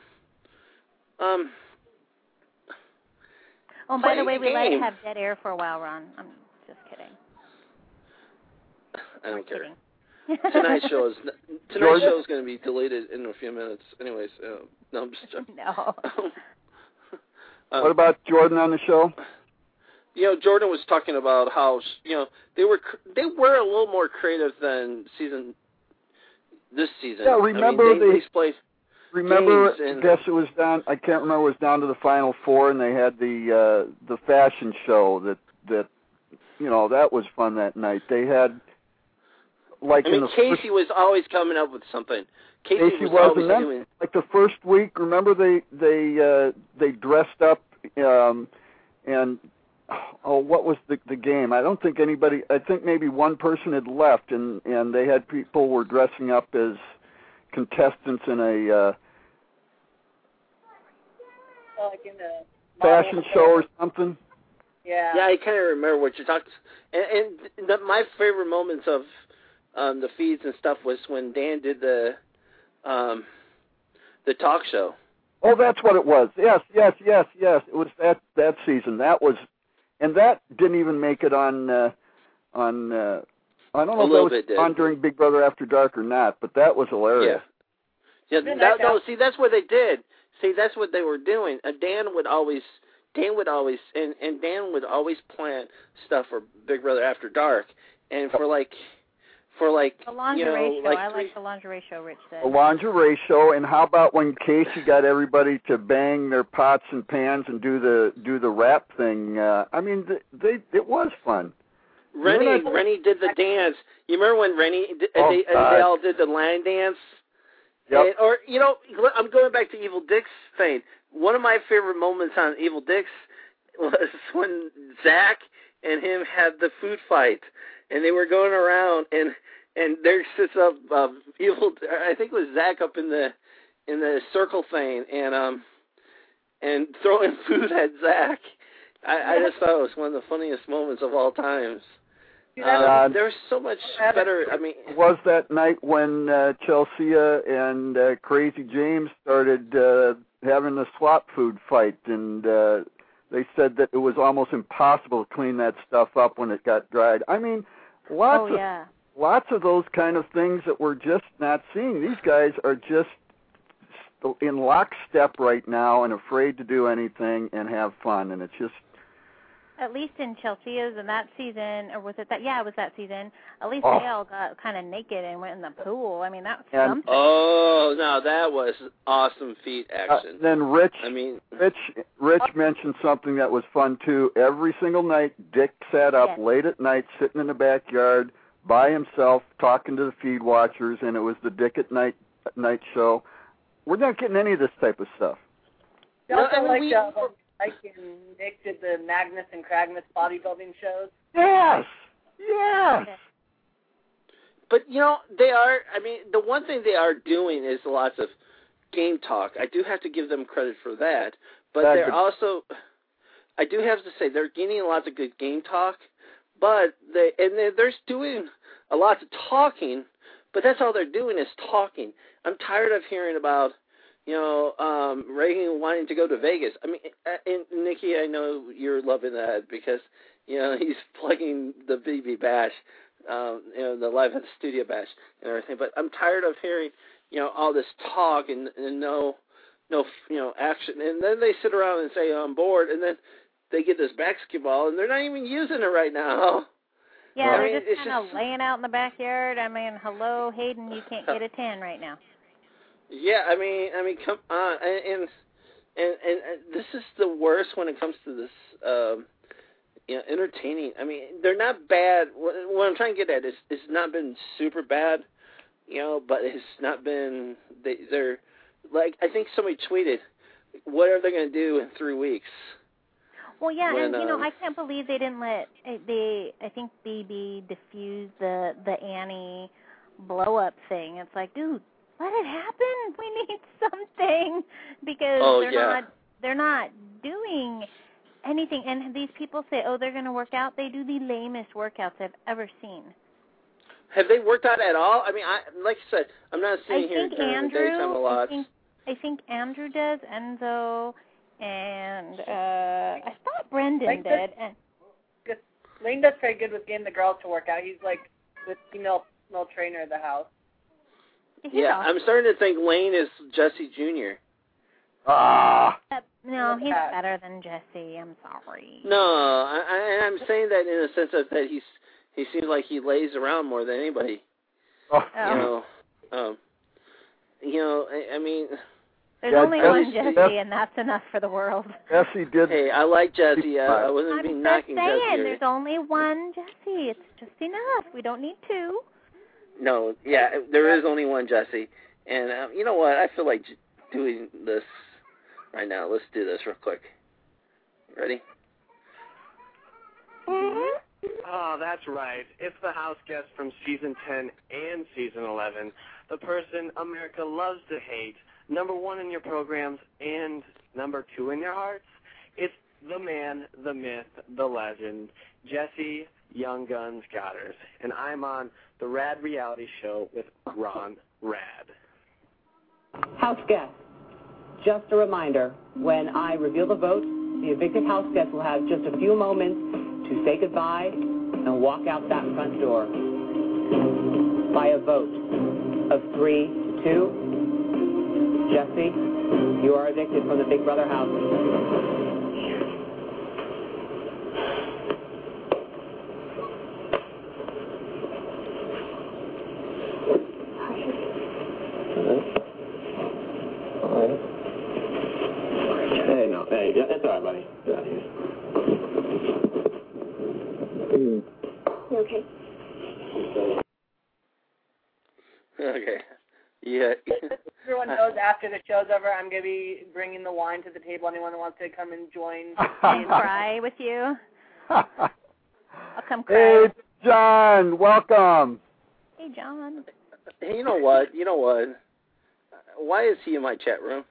by the way, we let it have dead air for a while, Ron. I'm just kidding. I don't care. Tonight's show is going to be deleted in a few minutes. Anyways, no, I'm just joking. No. What about Jordan on the show? Jordan was talking about how they were a little more creative than this season. Yeah, remember I mean, I guess it was down. I can't remember. It was down to the final four, and they had the fashion show that that was fun that night. They had Casey was always coming up with something. Casey was always doing. Like the first week, remember they dressed up and what was the game? I don't think anybody. I think maybe one person had left, and they had people were dressing up as contestants in a fashion show or something. Yeah. Yeah, I kind of remember what you're talking. And my favorite moments of the feeds and stuff was when Dan did the talk show. Oh, that's what it was. Yes. It was that season. That was, and that didn't even make it on. I don't know if that was on during Big Brother After Dark or not, but that was hilarious. Yeah. See, that's what they did. See, that's what they were doing. Dan would always plan stuff for Big Brother After Dark, and for the lingerie show. I like the lingerie show, Rich said. The lingerie show, and how about when Casey got everybody to bang their pots and pans and do the rap thing? I mean, it was fun. Rennie did the dance. You remember when Rennie they all did the line dance? Yep. I'm going back to Evil Dick's thing. One of my favorite moments on Evil Dick's was when Zach and him had the food fight, and they were going around, and there sits up Evil. I think it was Zach up in the circle thing, and throwing food at Zach. I just thought it was one of the funniest moments of all times. There's so much better. I mean, was that night when Chelsea and Crazy James started having the swap food fight, and they said that it was almost impossible to clean that stuff up when it got dried. I mean, lots of those kind of things that we're just not seeing. These guys are just in lockstep right now and afraid to do anything and have fun, and it's just. At least in Chelsea's in that season, or was it that? Yeah, it was that season. At least they all got kind of naked and went in the pool. I mean, that was something. Oh, no, that was awesome feet action. Then Rich mentioned something that was fun too. Every single night, Dick sat up late at night, sitting in the backyard by himself, talking to the feed watchers, and it was the Dick at Night show. We're not getting any of this type of stuff. Nick did the Magnus and Cragnus bodybuilding shows. Yes. But, they are, the one thing they are doing is lots of game talk. I do have to give them credit for that. But they're also, I do have to say, they're getting lots of good game talk. But they're doing a lot of talking, but that's all they're doing is talking. I'm tired of hearing about, Reagan wanting to go to Vegas. I mean, and Nikki, I know you're loving that because, he's plugging the BB Bash, the Live at the Studio Bash and everything. But I'm tired of hearing, all this talk and no action. And then they sit around and say I'm bored, and then they get this basketball, and they're not even using it right now. Yeah, they're just kind of laying out in the backyard. I mean, hello, Hayden, you can't get a 10 right now. Yeah, I mean, come on, and this is the worst when it comes to this, entertaining. I mean, they're not bad. What I'm trying to get at is it's not been super bad, but it's not been. They're like I think somebody tweeted, what are they going to do in 3 weeks? Well, yeah, and I can't believe they didn't let I think BB diffuse the Annie blow up thing. It's like, dude, let it happen. We need something because they're not doing anything. And these people say, they're going to work out. They do the lamest workouts I've ever seen. Have they worked out at all? I mean, like I said, I'm not sitting here during the daytime a lot. I think Andrew does, Enzo. And I thought Brendan did. Lane does very good with getting the girls to work out. He's like the female trainer of the house. Yeah, I'm starting to think Lane is Jesse Jr. No, he's better than Jesse. I'm sorry. No, I'm saying that in a sense of that he seems like he lays around more than anybody. I mean. There's only one Jesse, and that's enough for the world. Jesse did. Hey, I like Jesse. I wasn't being knocking Jesse. I'm just saying, there's only one Jesse. It's just enough. We don't need two. No, there is only one Jesse. And you know what? I feel like doing this right now. Let's do this real quick. Ready? Oh, that's right. It's the house guest from Season 10 and Season 11. The person America loves to hate. Number 1 in your programs and number 2 in your hearts. It's the man, the myth, the legend, Jesse Young Guns Goddard. And I'm on the Rad Reality Show with Ron Rad. House guest, just a reminder, when I reveal the vote, the evicted house guest will have just a few moments to say goodbye and walk out that front door. By a vote of 3 to 2, Jesse, you are evicted from the Big Brother house. Hey, it's all right, buddy. Get out of here. Yeah. Everyone knows after the show's over, I'm going to be bringing the wine to the table. Anyone that wants to come and join. And cry with you. I'll come cry. Hey, John, welcome. Hey, John. Hey, you know what? Why is he in my chat room?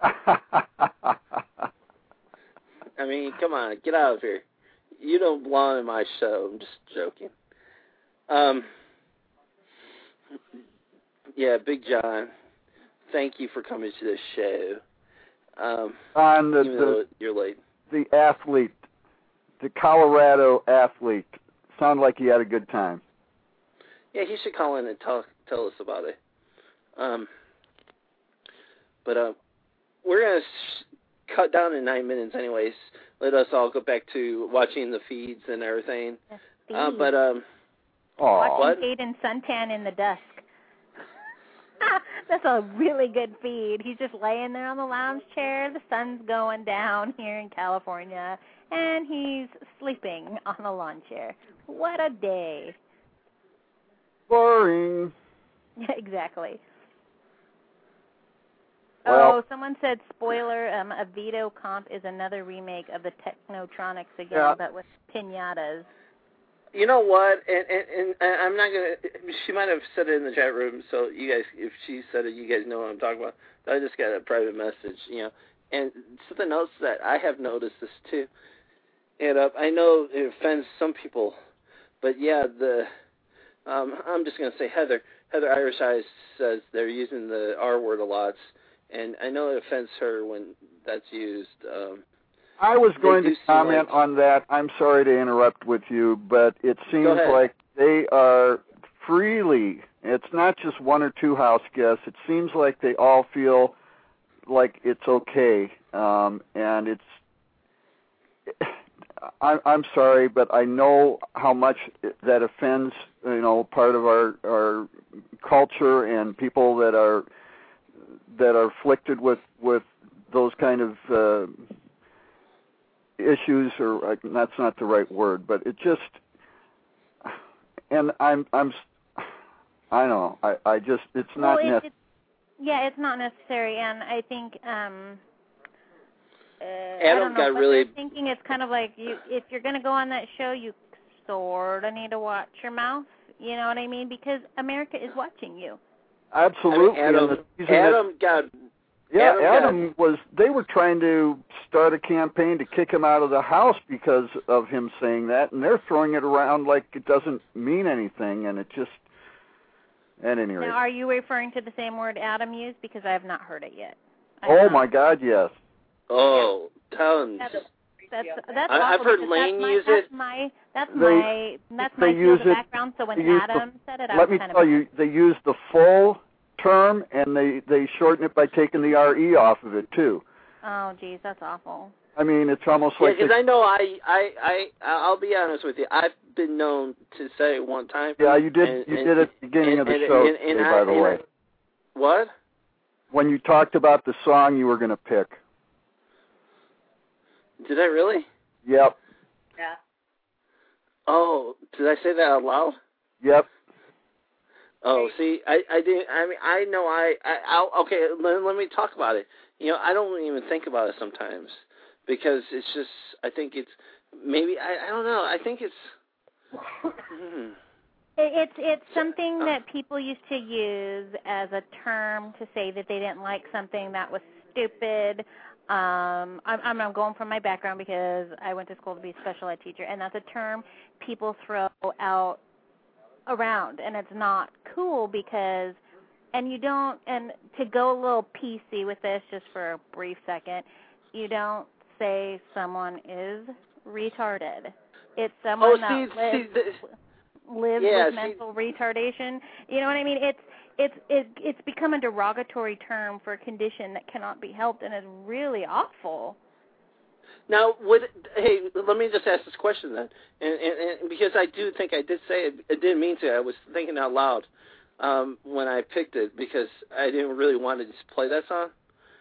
I mean, come on, get out of here. You don't belong in my show. I'm just joking. Yeah, Big John, thank you for coming to this show. Even though you're late. The athlete, the Colorado athlete, sounded like he had a good time. Yeah, he should call in and tell us about it. But we're going to cut down in 9 minutes anyways. Let us all go back to watching the feeds and everything. Watching Aiden suntan in the dusk. That's a really good feed. He's just laying there on the lounge chair. The sun's going down here in California, and he's sleeping on a lawn chair. What a day. Boring. Exactly. Well, someone said, spoiler, a Vito comp is another remake of the Technotronics again, but with piñatas. You know what? And I'm not going to, she might have said it in the chat room, so you guys, if she said it, you guys know what I'm talking about. I just got a private message, And something else that I have noticed this too, and I know it offends some people, but yeah, I'm just going to say Heather Irish Eyes says they're using the R word a lot, and I know it offends her when that's used. I was going to comment on that. I'm sorry to interrupt with you, but it seems like they are freely, it's not just one or two house guests, it seems like they all feel like it's okay. And it's, I'm sorry, but I know how much that offends, part of our culture and people that are afflicted with those kind of issues, or that's not the right word, but it just, and I don't know, I just, it's not necessary. Yeah, it's not necessary, and I think Adam I don't know, got really thinking it's kind of like if you're going to go on that show, you sort of need to watch your mouth. You know what I mean? Because America is watching you. Absolutely. They were trying to start a campaign to kick him out of the house because of him saying that, and they're throwing it around like it doesn't mean anything, and it just, at any rate. Now, are you referring to the same word Adam used? Because I have not heard it yet. My God, yes. Oh, tons. That's I've heard Lane use it. That's my field of background. So when Adam said it, I was kind of. Let me tell you, they use the full term, and they shorten it by taking the RE off of it too. Oh, geez, that's awful. I mean, it's almost like. Yeah, because I know I'll be honest with you. I've been known to say it one time. Yeah, you did. You did at the beginning of the show, by the way. What? When you talked about the song you were going to pick. Did I really? Yep. Yeah. Oh, did I say that out loud? Yep. Oh, see, I didn't. I mean, I know I'll okay. Let me talk about it. I don't even think about it sometimes because it's just. I think it's maybe I don't know. I think it's. It's something that people used to use as a term to say that they didn't like something that was stupid. I'm going from my background because I went to school to be a special ed teacher, and that's a term people throw out around, and it's not cool because, and to go a little PC with this just for a brief second, you don't say someone is retarded. It's someone lives with mental retardation. You know what I mean? It's become a derogatory term for a condition that cannot be helped and is really awful. Now, hey, let me just ask this question then, and because I do think I did say it, I didn't mean to. I was thinking out loud when I picked it because I didn't really want to just play that song.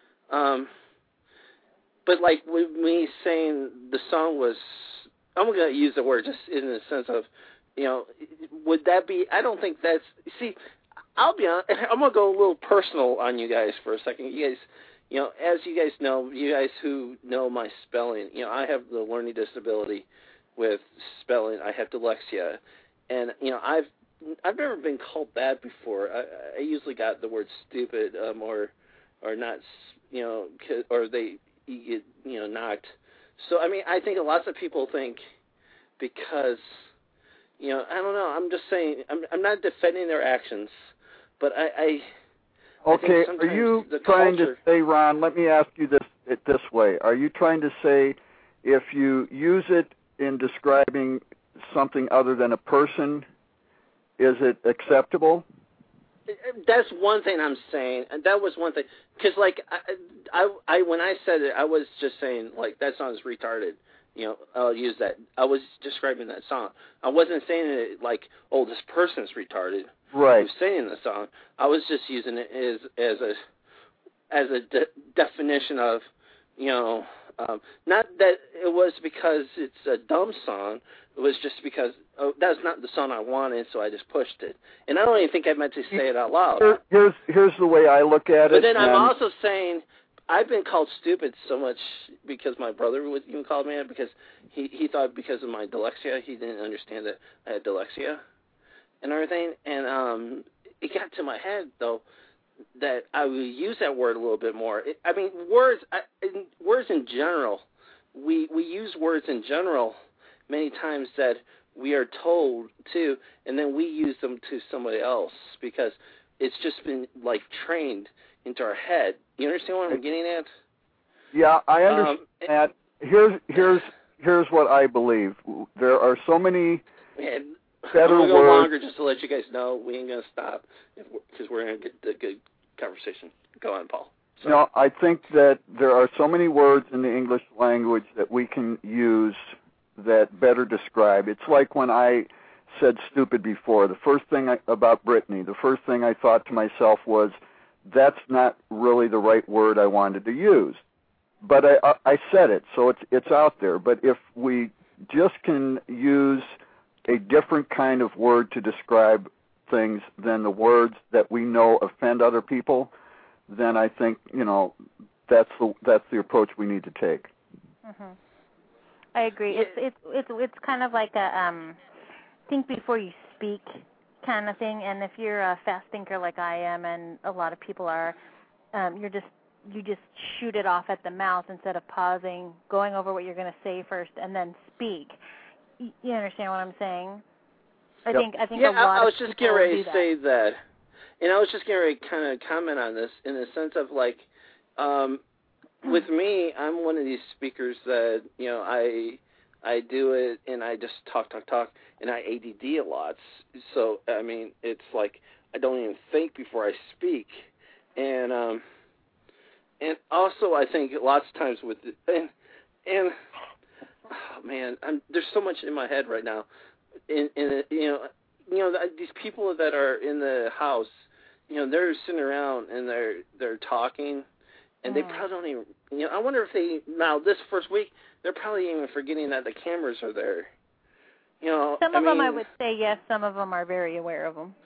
But like with me saying the song was, I'm going to use the word just in the sense of, would that be? I don't think that's. See, I'll be honest. I'm gonna go a little personal on you guys for a second. You guys, as you guys know, you guys who know my spelling, I have the learning disability with spelling. I have dyslexia, and I've never been called that before. I usually got the word stupid or not, or they get knocked. So I mean, I think lots of people think because I don't know. I'm just saying. I'm not defending their actions, but I Okay, think are you the trying culture, to say, Ron, let me ask you this way. Are you trying to say if you use it in describing something other than a person, is it acceptable? That's one thing I'm saying, and that was one thing. Because, like, I when I said it, I was just saying, like, that song is retarded. I'll use that. I was describing that song. I wasn't saying it like, oh, this person's retarded. Right. I was saying the song. I was just using it as a definition of, not that it was because it's a dumb song. It was just because that's not the song I wanted, so I just pushed it. And I don't even think I meant to say it out loud. Here's the way I look at it. But then I'm also saying I've been called stupid so much because my brother was even called me that because he thought because of my dyslexia he didn't understand that I had dyslexia and everything. And it got to my head though that I would use that word a little bit more. Words in general, we use words in general many times that we are told to, and then we use them to somebody else because it's just been like trained into our head. You understand what I'm getting at? Yeah, I understand that. Here's what I believe. There are so many better I'm gonna go words. longer just to let you guys know we ain't gonna stop because we're gonna get the good conversation. Go on, Paul. I think that there are so many words in the English language that we can use that better describe. It's like when I said stupid before. The first thing about Brittany, the first thing I thought to myself was, that's not really the right word I wanted to use. But I said it, so it's out there. But if we just can use a different kind of word to describe things than the words that we know offend other people, then I think that's the approach we need to take. Mm-hmm. I agree. It's kind of like a think before you speak kind of thing. And if you're a fast thinker like I am, and a lot of people are, you just shoot it off at the mouth instead of pausing, going over what you're going to say first, and then speak. You understand what I'm saying? I think a lot I was of just people getting ready do to say that, and I was just getting ready to kind of comment on this in the sense of like, with me, I'm one of these speakers that I do it and I just talk, and I ADD a lot. So I mean, it's like I don't even think before I speak, and also I think lots of times with and oh man, there's so much in my head right now. In these people that are in the house, they're sitting around and they're talking, and they probably don't even. I wonder if they now this first week they're probably even forgetting that the cameras are there. Some of them I would say yes. Some of them are very aware of them.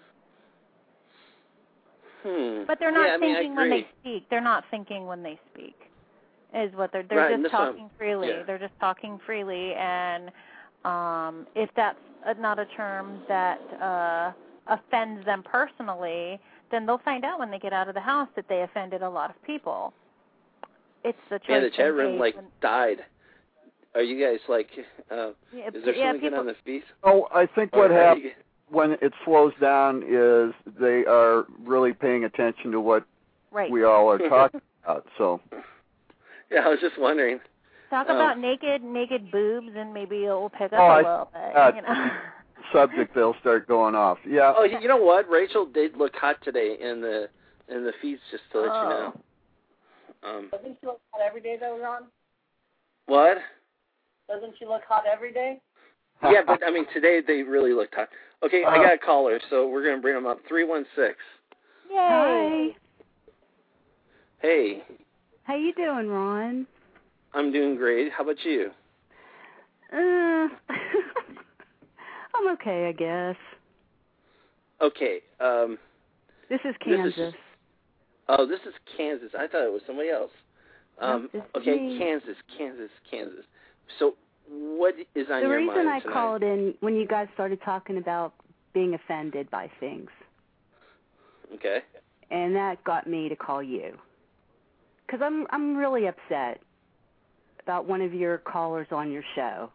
But they're not thinking when they speak. They're not thinking when they speak. Is what they're just talking freely. Yeah. They're just talking freely, and if that's not a term that offends them personally, then they'll find out when they get out of the house that they offended a lot of people. It's the choice. Yeah, the chat room died. Are you guys is there something good on the feed? Oh, I think what happens when it slows down is they are really paying attention to what we all are talking about. So. Yeah, I was just wondering. Talk about naked boobs, and maybe it'll pick up a little bit. Subject, they'll start going off. Yeah. Oh, you know what? Rachel did look hot today in the feeds, just to let you know. Doesn't she look hot every day, though, Ron? What? Doesn't she look hot every day? Yeah, but I mean, today they really looked hot. Okay, I got a caller, so we're gonna bring them up. 316. Yay! Hi. Hey. How you doing, Ron? I'm doing great. How about you? I'm okay, I guess. Okay. This is Kansas. This is Kansas. I thought it was somebody else. Okay, me. Kansas. So what is on your mind The reason I tonight? called in when you guys started talking about being offended by things. Okay. And that got me to call you. Because I'm really upset about one of your callers on your show.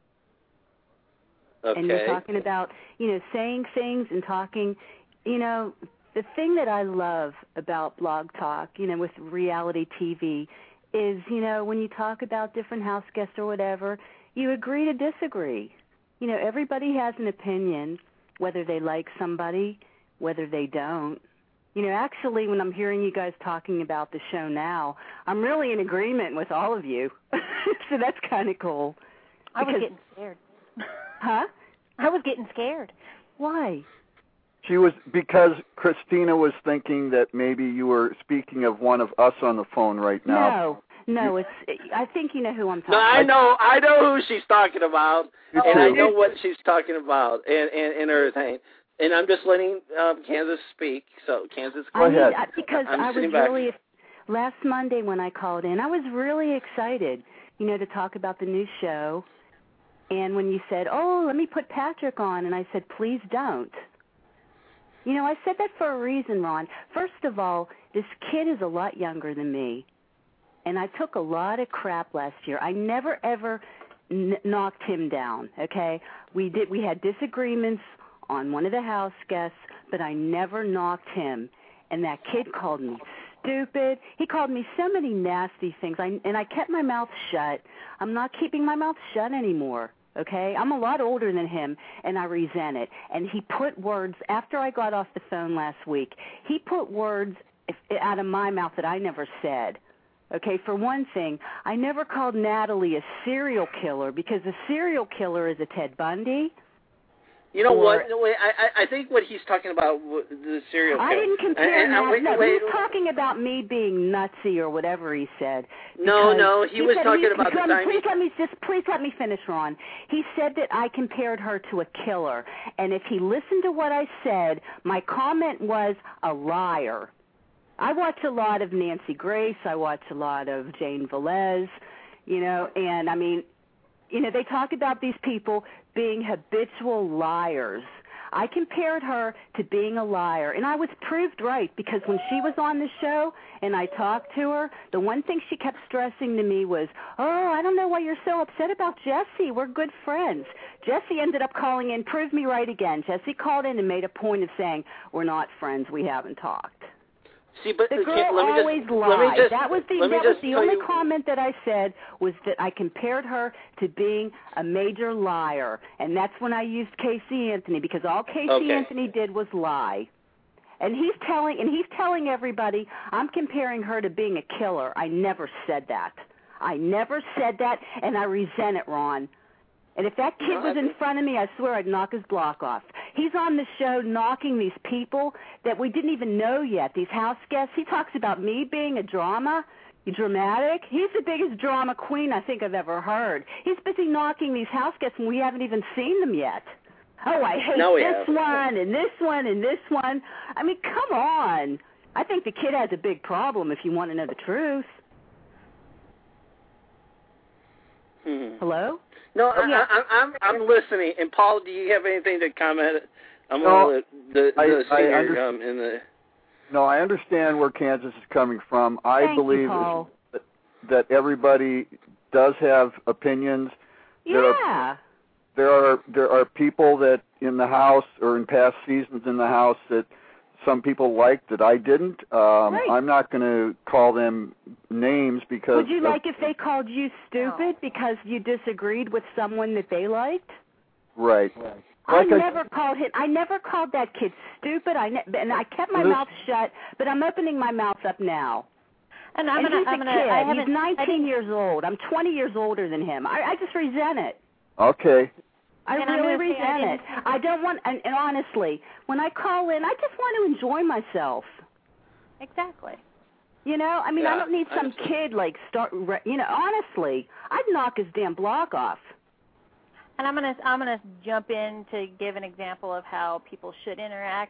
Okay. And you're talking about, saying things and talking, the thing that I love about Blog Talk, with reality TV is, when you talk about different house guests or whatever, you agree to disagree. Everybody has an opinion, whether they like somebody, whether they don't. Actually, when I'm hearing you guys talking about the show now, I'm really in agreement with all of you. So that's kind of cool. I was getting scared. Huh? I was getting scared. Why? She was, because Christina was thinking that maybe you were speaking of one of us on the phone right now. No, I think you know who I'm talking No, about. I know who she's talking about, You and too. I know what she's talking about, and everything. And I'm just letting Kansas speak. So Kansas, go ahead. Because I'm I was sitting back. really, last Monday when I called in, I was really excited, to talk about the new show. And when you said, "Oh, let me put Patrick on," and I said, "Please don't." I said that for a reason, Ron. First of all, this kid is a lot younger than me, and I took a lot of crap last year. I never ever knocked him down. Okay, we had disagreements on one of the house guests, but I never knocked him. And that kid called me stupid. He called me so many nasty things, and I kept my mouth shut. I'm not keeping my mouth shut anymore. Okay, I'm a lot older than him, and I resent it. And he put words, after I got off the phone last week, he put words out of my mouth that I never said. Okay, for one thing, I never called Natalie a serial killer, because a serial killer is a Ted Bundy. You know what? No, wait, I think what he's talking about, the serial killer. I didn't compare he was talking about me being nutsy or whatever he said. No, he was talking about the time. Please let me finish, Ron. He said that I compared her to a killer, and if he listened to what I said, my comment was a liar. I watch a lot of Nancy Grace. I watch a lot of Jane Velez, and I mean, they talk about these people being habitual liars. I compared her to being a liar, and I was proved right, because when she was on the show and I talked to her, the one thing she kept stressing to me was, "Oh, I don't know why you're so upset about Jesse. We're good friends." Jesse ended up calling in, proved me right again. Jesse called in and made a point of saying, "We're not friends. We haven't talked." See, but the girl always lied. That was the only comment that I said, was that I compared her to being a major liar, and that's when I used Casey Anthony, because all Casey Anthony did was lie. And he's telling everybody I'm comparing her to being a killer. I never said that. And I resent it, Ron. And if that kid was in front of me, I swear I'd knock his block off. He's on the show knocking these people that we didn't even know yet, these house guests. He talks about me being a dramatic. He's the biggest drama queen I think I've ever heard. He's busy knocking these house guests, and we haven't even seen them yet. Oh, I hate this one and this one and this one. I mean, come on. I think the kid has a big problem, if you want to know the truth. Hello? No, I'm listening. And Paul, do you have anything to comment? I'm going to let the singer come in the. No, I understand where Kansas is coming from. I believe that everybody does have opinions. Yeah. There are people that in the house or in past seasons in the house that some people liked that I didn't. I'm not going to call them names because. Would you like if they called you stupid because you disagreed with someone that they liked? Right. I never called that kid stupid. And I kept my mouth shut, but I'm opening my mouth up now. And he's 19 years old. I'm 20 years older than him. I just resent it. Okay. I really resent it. I don't want, and honestly, when I call in, I just want to enjoy myself. Exactly. I don't need some kid honestly, I'd knock his damn block off. And I'm gonna jump in to give an example of how people should interact.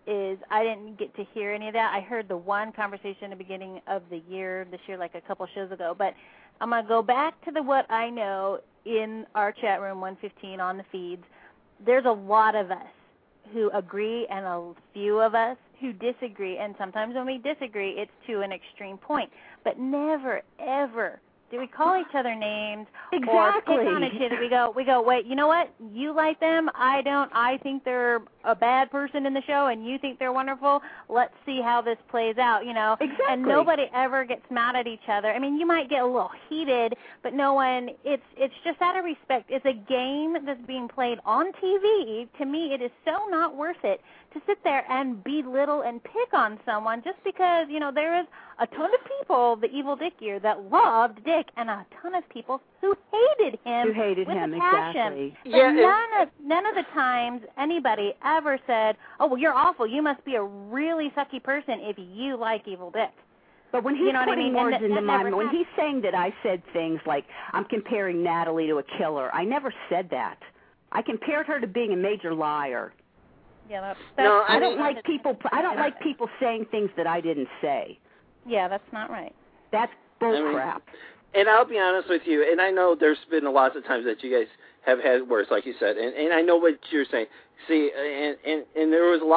is I didn't get to hear any of that. I heard the one conversation at the beginning of the year, this year, like a couple shows ago. But I'm going to go back to what I know in our chat room 115 on the feeds. There's a lot of us who agree and a few of us who disagree. And sometimes when we disagree, it's to an extreme point. But never, ever do we call each other names or pick on each other? We go, wait, you know what? You like them, I don't. I think they're a bad person in the show, and you think they're wonderful. Let's see how this plays out, you know. Exactly. And nobody ever gets mad at each other. I mean, you might get a little heated, but no one. It's just out of respect. It's a game that's being played on TV. To me, it is so not worth it to sit there and belittle and pick on someone just because, you know, there is a ton of people, the evil Dick year, that loved Dick, and a ton of people who hated him. Who hated with him, a passion. exactly. But Yeah, none of the times anybody ever said, "Oh, well, you're awful. You must be a really sucky person if you like evil Dick." But when he's you know putting what I mean? words into my mouth, when he's saying that I said things like I'm comparing Natalie to a killer, I never said that. I compared her to being a major liar. Yeah, that's No, I don't like people. I don't like people saying things that I didn't say. Yeah, that's not right. That's bullcrap. And I'll be honest with you, and I know there's been lots of times that you guys have had words, like you said, and I know what you're saying. See, and there was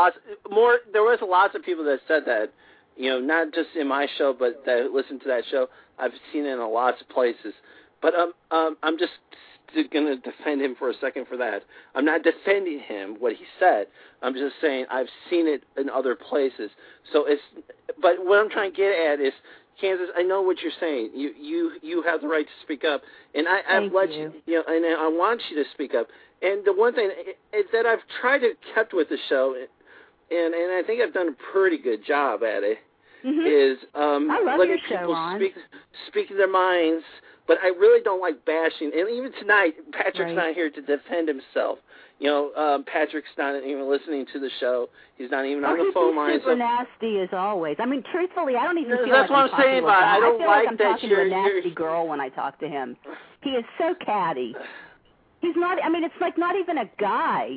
lots of people that said that, you know, not just in my show, but that listened to that show. I've seen it in lots of places. But I'm just going to defend him for a second for that. I'm not defending him, what he said. I'm just saying I've seen it in other places. So but what I'm trying to get at is, Kansas, I know what you're saying. You have the right to speak up, and I've let you know, and I want you to speak up. And the one thing is that I've tried to keep with the show, and I think I've done a pretty good job at it. Is letting people speak their minds. But I really don't like bashing. And even tonight, Patrick's not here to defend himself. You know, Patrick's not even listening to the show. He's not even on the phone line. He's super nasty as always. I mean, truthfully, I don't even feel that's like what I'm saying about it. I don't feel like I'm that talking to a nasty girl when I talk to him. He is so catty. He's not. I mean, it's like not even a guy.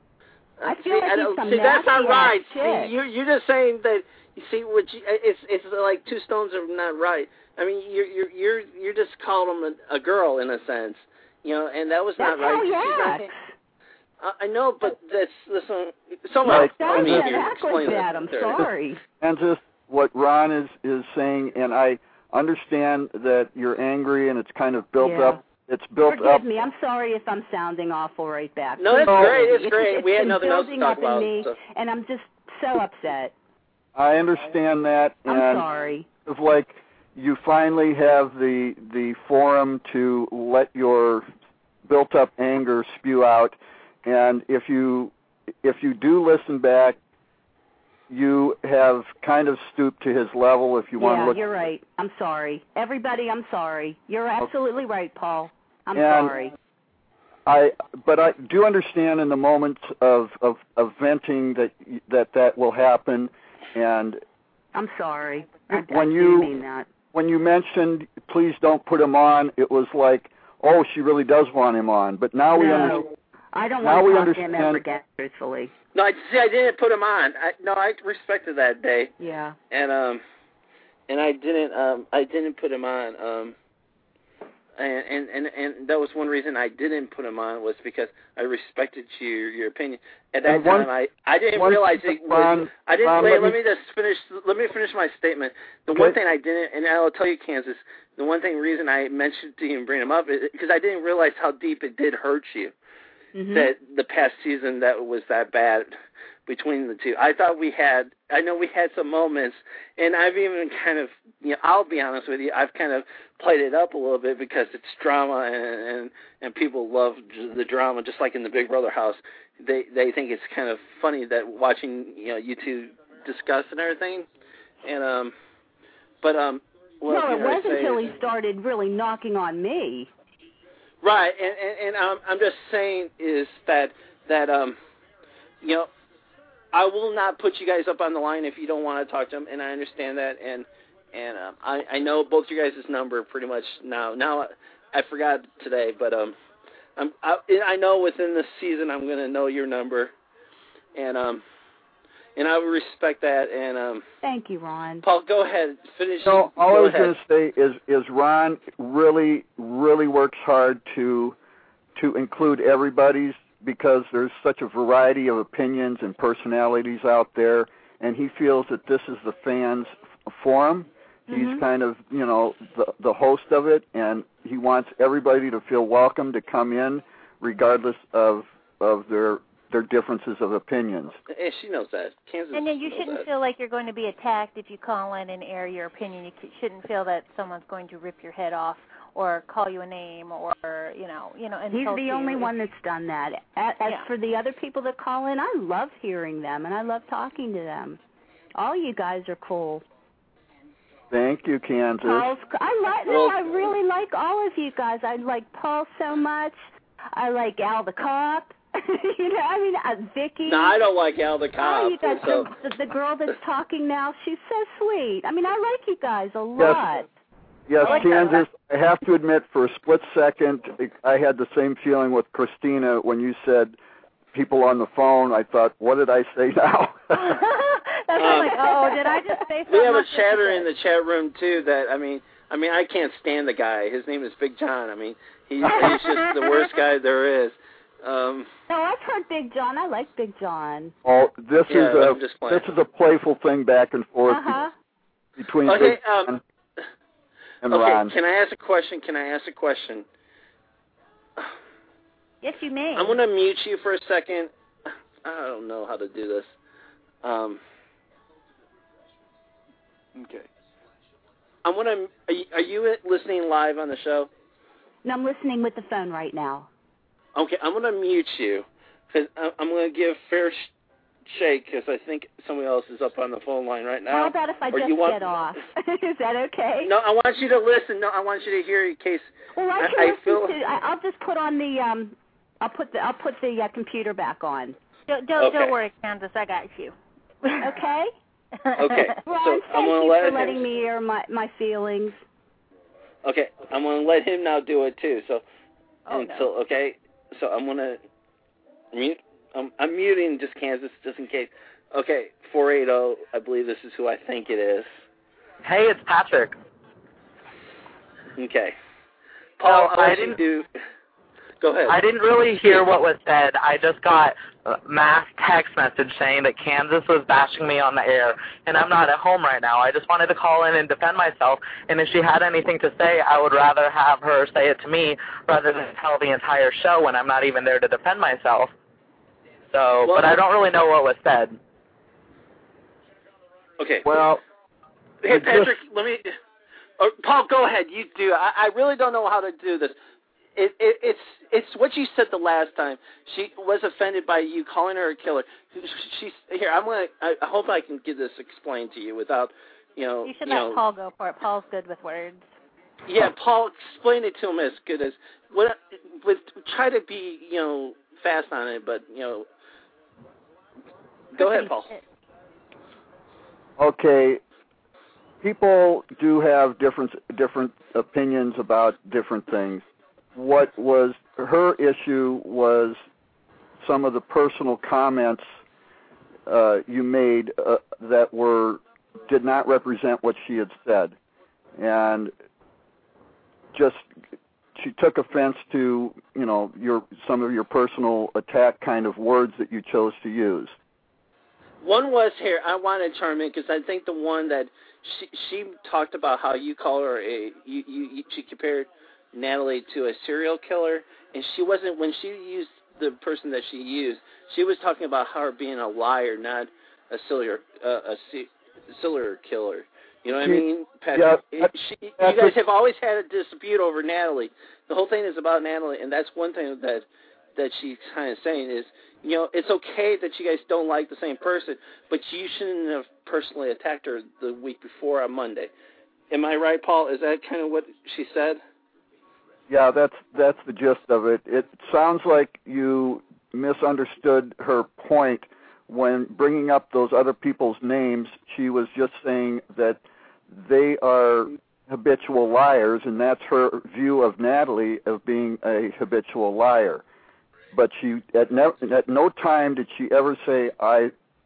I feel like he's some nasty that's not right. Chick. See, you're just saying that. You see, it's like two stones are not right. I mean, you're just calling him a girl in a sense, you know, and that was not right. How he acts. I know, but that's Right. Don't act like that. I'm sorry. And just what Ron is saying, and I understand that you're angry and it's kind of built up. It's built Forgive up. me. I'm sorry if I'm sounding awful right back. No, it's great. It's great. It's we had been nothing else to building talk up in about. me, and I'm just so upset. I understand that. I'm and sorry. It's like you finally have the forum to let your built-up anger spew out, and if you do listen back, you have kind of stooped to his level. If you want to look. Yeah, you're right. I'm sorry, everybody. I'm sorry. You're absolutely right, Paul. I'm sorry. But I do understand in the moments of venting that will happen, and I'm sorry. When I do mean that. When you mentioned please don't put him on, it was like, oh, she really does want him on. But now we understand. I don't now want we to talk understand. to him ever again, truthfully. No, I didn't put him on. I respected that day. Yeah. And I didn't put him on. And that was one reason I didn't put him on, was because I respected your opinion. At that time, I didn't realize it was. Let me finish my statement. The one thing I didn't, and I'll tell you, Kansas. The reason I mentioned to you and bring him up is because I didn't realize how deep it did hurt you. That the past season that was that bad between the two. I know we had some moments, and I've even kind of, I'll be honest with you, I've kind of played it up a little bit because it's drama, and people love the drama, just like in the Big Brother house. They think it's kind of funny that watching, you two discuss and everything, and no, it wasn't until he started really knocking on me. Right, and I'm just saying is that I will not put you guys up on the line if you don't want to talk to him, and I understand that, and I know both you guys' number pretty much now. Now I forgot today, but I know within the season I'm going to know your number, and and I respect that. And thank you, Ron. Paul, go ahead, finish. No, all I was going to say is Ron really works hard to include everybody's, because there's such a variety of opinions and personalities out there, and he feels that this is the fans' forum. He's kind of, the host of it, and he wants everybody to feel welcome to come in, regardless of their differences of opinions. Yeah, she knows that. Kansas. And then you shouldn't feel like you're going to be attacked if you call in and air your opinion. You shouldn't feel that someone's going to rip your head off or call you a name or, insult He's the you. only one that's done that. As for the other people that call in, I love hearing them, and I love talking to them. All you guys are cool. Thank you, Kansas. I really like all of you guys. I like Paul so much. I like Al the Cop. Vicky. No, I don't like Al the Cop. Oh, you guys, the girl that's talking now, she's so sweet. I like you guys a lot. Yes, Kansas, I have to admit, for a split second, I had the same feeling with Christina when you said people on the phone. I thought, what did I say now? That's did I just say something? We have a chatter in the chat room, too, that, I can't stand the guy. His name is Big John. He's just the worst guy there is. No, I've heard Big John. I like Big John. Oh, this is a playful thing back and forth between Big John and Ron. Can I ask a question? Yes, you may. I'm going to mute you for a second. I don't know how to do this. Okay. Are you listening live on the show? No, I'm listening with the phone right now. Okay, I'm going to mute you, because I'm going to give fair shake, because I think somebody else is up on the phone line right now. How about if I just get off? Is that okay? No, I want you to listen. No, I want you to hear in case. Well, I'll just put on the I'll put the computer back on. Don't worry, Kansas. I got you. Okay. Okay. Ron, so thank you for letting me air my feelings. Okay, I'm going to let him now do it too. So, no. Okay. So I'm going to mute. I'm muting just Kansas, just in case. Okay, 480, I believe this is who I think it is. Hey, it's Patrick. Okay. Paul, Go ahead. I didn't really hear what was said. I just got a mass text message saying that Kansas was bashing me on the air, and I'm not at home right now. I just wanted to call in and defend myself, and if she had anything to say, I would rather have her say it to me rather than tell the entire show when I'm not even there to defend myself. So, but I don't really know what was said. Okay. Well, hey, Patrick, let me... Paul, go ahead. You do. I really don't know how to do this. It's what you said the last time. She was offended by you calling her a killer. She's here. I hope I can get this explained to you without, You should let Paul go for it. Paul's good with words. Yeah, Paul, explain it to him as good as. Try to be fast on it, but Go ahead, Paul. Okay. People do have different opinions about different things. What was her issue was some of the personal comments you made that did not represent what she had said, and she took offense to some of your personal attack kind of words that you chose to use. One was here. I want to chime in because I think the one that she talked about how you call her she compared Natalie to a serial killer, and she wasn't, when she used the person that she used, she was talking about her being a liar, not a serial killer. You know what I mean, Patrick? Yeah, you guys have always had a dispute over Natalie. The whole thing is about Natalie, and that's one thing that she's kind of saying is, it's okay that you guys don't like the same person, but you shouldn't have personally attacked her the week before on Monday. Am I right, Paul? Is that kind of what she said? Yeah, that's the gist of it. It sounds like you misunderstood her point when bringing up those other people's names. She was just saying that they are habitual liars, and that's her view of Natalie of being a habitual liar. But she at no time did she ever say I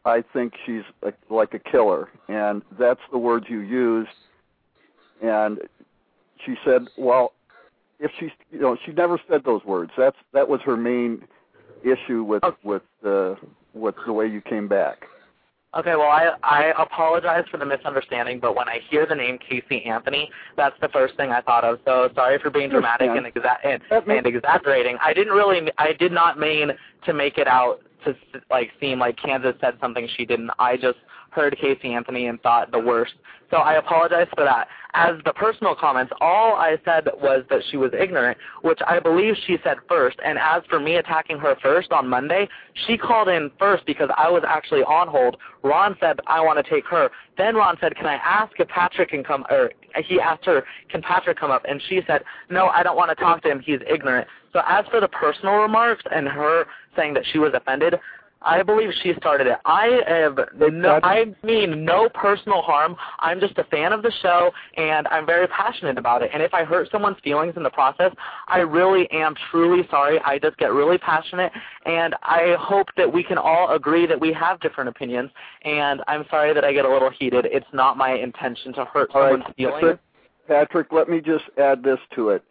I think she's like a killer, and that's the words you used. And she said, well, if she's, she never said those words. That was her main issue with the way you came back. Okay, well, I apologize for the misunderstanding, but when I hear the name Casey Anthony, that's the first thing I thought of. So sorry for being dramatic and exaggerating. I did not mean to make it out to seem like Kansas said something she didn't. I just heard Casey Anthony and thought the worst. So I apologize for that. As the personal comments, all I said was that she was ignorant, which I believe she said first. And as for me attacking her first on Monday, she called in first because I was actually on hold. Ron said, I want to take her. Then Ron said, can I ask if Patrick can come, or he asked her, can Patrick come up? And she said, no, I don't want to talk to him. He's ignorant. So as for the personal remarks and her saying that she was offended, I believe she started it. I mean no personal harm. I'm just a fan of the show, and I'm very passionate about it. And if I hurt someone's feelings in the process, I really am truly sorry. I just get really passionate, and I hope that we can all agree that we have different opinions. And I'm sorry that I get a little heated. It's not my intention to hurt someone's feelings. Patrick, let me just add this to it.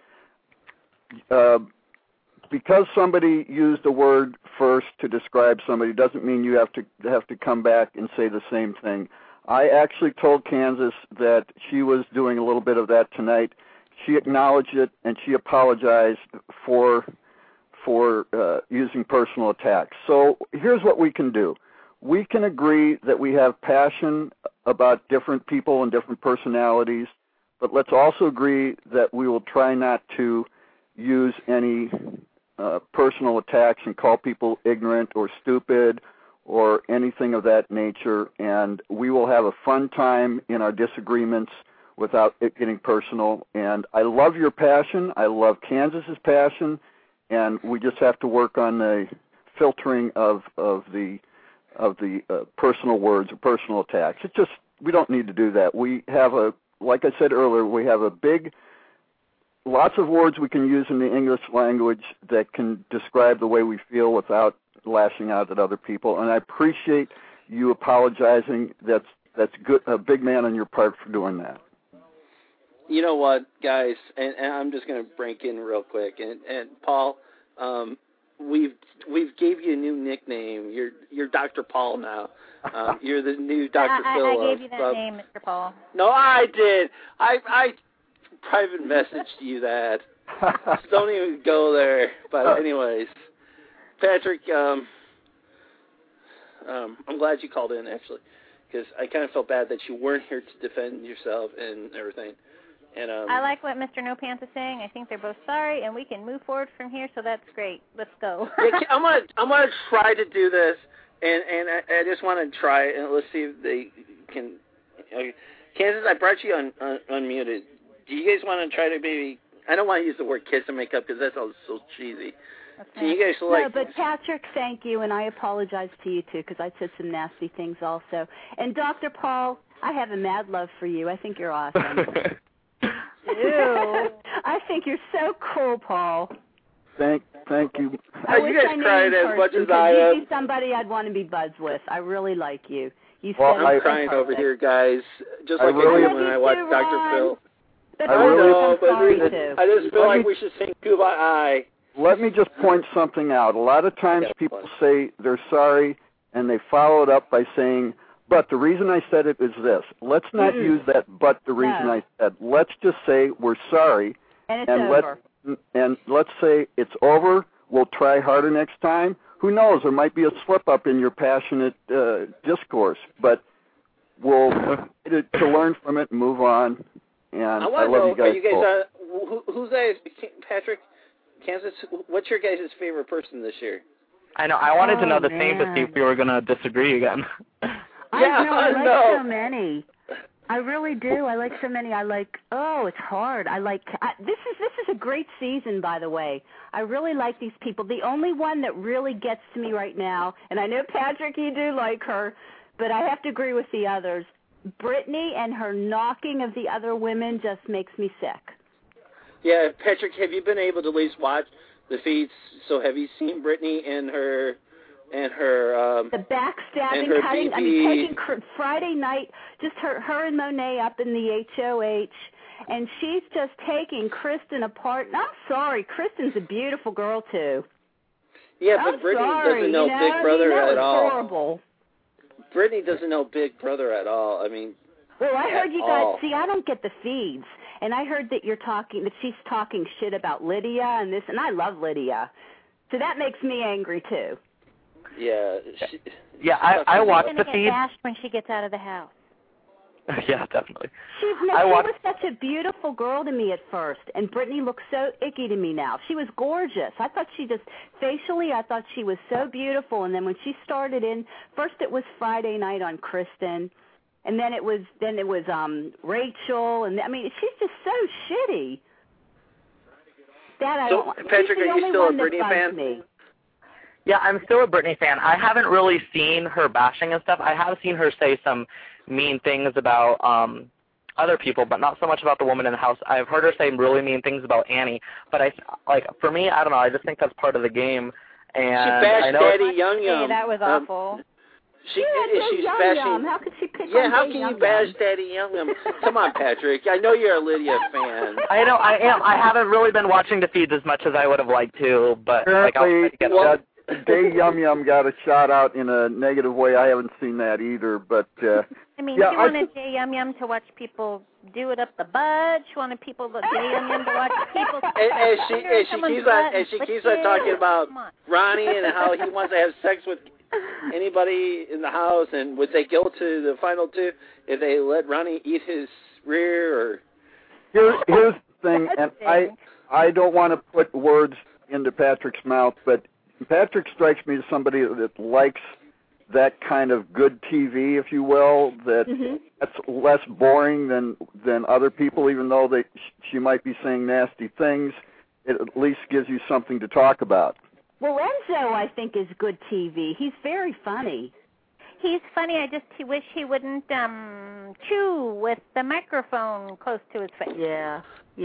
Because somebody used a word first to describe somebody doesn't mean you have to come back and say the same thing. I actually told Kansas that she was doing a little bit of that tonight. She acknowledged it and she apologized for using personal attacks. So here's what we can do. We can agree that we have passion about different people and different personalities, but let's also agree that we will try not to use any personal attacks and call people ignorant or stupid or anything of that nature, and we will have a fun time in our disagreements without it getting personal. And I love your passion. I love Kansas's passion, and we just have to work on the filtering of the personal words or personal attacks. It's just, we don't need to do that. We have like I said earlier, we have lots of words we can use in the English language that can describe the way we feel without lashing out at other people. And I appreciate you apologizing. That's good. A big man on your part for doing that. You know what, guys? And I'm just going to break in real quick. And Paul, we've gave you a new nickname. You're Dr. Paul now. You're the new Dr. Phil. I gave you that name, Mr. Paul. No, I did. I private messaged you that. So don't even go there. But anyways, Patrick, I'm glad you called in, actually, because I kind of felt bad that you weren't here to defend yourself and everything. And I like what Mr. No Pants is saying. I think they're both sorry, and we can move forward from here, so that's great. Let's go. Yeah, I'm gonna try to do this, and I just want to try it, and let's see if they can. Okay. Kansas, I brought you unmuted. Do you guys want to try to maybe? I don't want to use the word kiss and make up because that's all so cheesy. Okay. Can you guys No, but Patrick, thank you, and I apologize to you too because I said some nasty things also. And Dr. Paul, I have a mad love for you. I think you're awesome. Ew. I think you're so cool, Paul. Thank you. You guys cried as much as I am. You'd be somebody I'd want to be buds with. I really like you. I'm crying over here, guys. Just like I did when I watched Dr. Phil. But I just feel like we should sing Kumbaya. Let me just point something out. A lot of times people say they're sorry, and they follow it up by saying, but the reason I said it is this. Let's not use that but the reason I said. Let's just say we're sorry. And it's over. Let's say it's over. We'll try harder next time. Who knows? There might be a slip-up in your passionate discourse, but we'll to learn from it and move on. And I love you guys. Who's that? Patrick, Kansas, what's your guys' favorite person this year? I know. I wanted to know the same to see if we were going to disagree again. I like so many. I really do. I like so many. It's hard. This is a great season, by the way. I really like these people. The only one that really gets to me right now, and I know, Patrick, you do like her, but I have to agree with the others. Brittany and her knocking of the other women just makes me sick. Yeah, Patrick, have you been able to at least watch the feeds? So have you seen Brittany and her and her the backstabbing, and her cutting. BB. I mean, taking Friday night, just her and Monet up in the HOH, and she's just taking Kristen apart. And I'm sorry, Kristen's a beautiful girl too. Yeah, but I'm Brittany sorry, doesn't know you know, Big Brother that at was all. Horrible. Brittany doesn't know Big Brother at all. I mean, well, I heard you all. guys. See, I don't get the feeds, and I heard that she's talking shit about Lydia and this, and I love Lydia, so that makes me angry too. Yeah. I watched the She's gonna feed. get bashed when she gets out of the house. Yeah, definitely. She was such a beautiful girl to me at first, and Brittany looks so icky to me now. She was gorgeous. I thought facially, I thought she was so beautiful, and then when she started in, first it was Friday night on Kristen, and then it was Rachel, and I mean, she's just so shitty. That I So, don't. Patrick, she's the are you only still a one that Brittany bugs fan? Me. Yeah, I'm still a Brittany fan. I haven't really seen her bashing and stuff. I have seen her say some mean things about other people, but not so much about the woman in the house. I've heard her say really mean things about Annie, but for me, I don't know. I just think that's part of the game. And she bashed I know Daddy Yum Yum. Hey, that was awful. She's Yum bashing. Yum. How could she pick Yeah, on how Daddy can Yum you bash Yum? Daddy Yum Yum? Come on, Patrick. I know you're a Lydia fan. I know I am. I haven't really been watching the feeds as much as I would have liked to, but I'll try to get Apparently, Day Yum Yum got a shout out in a negative way. I haven't seen that either, but I mean, yeah, she wanted Jay Yum Yum to watch people do it up the butt. She wanted Jay Yum Yum to watch people. And she keeps on talking about Ronnie and how he wants to have sex with anybody in the house, and would they go to the final two if they let Ronnie eat his rear? Or here's the thing, and I don't want to put words into Patrick's mouth, but Patrick strikes me as somebody that likes that kind of good TV, if you will, that's less boring than other people, even though she might be saying nasty things. It at least gives you something to talk about. Well, Enzo, I think, is good TV. He's very funny. He's funny. I just wish he wouldn't chew with the microphone close to his face. Yeah.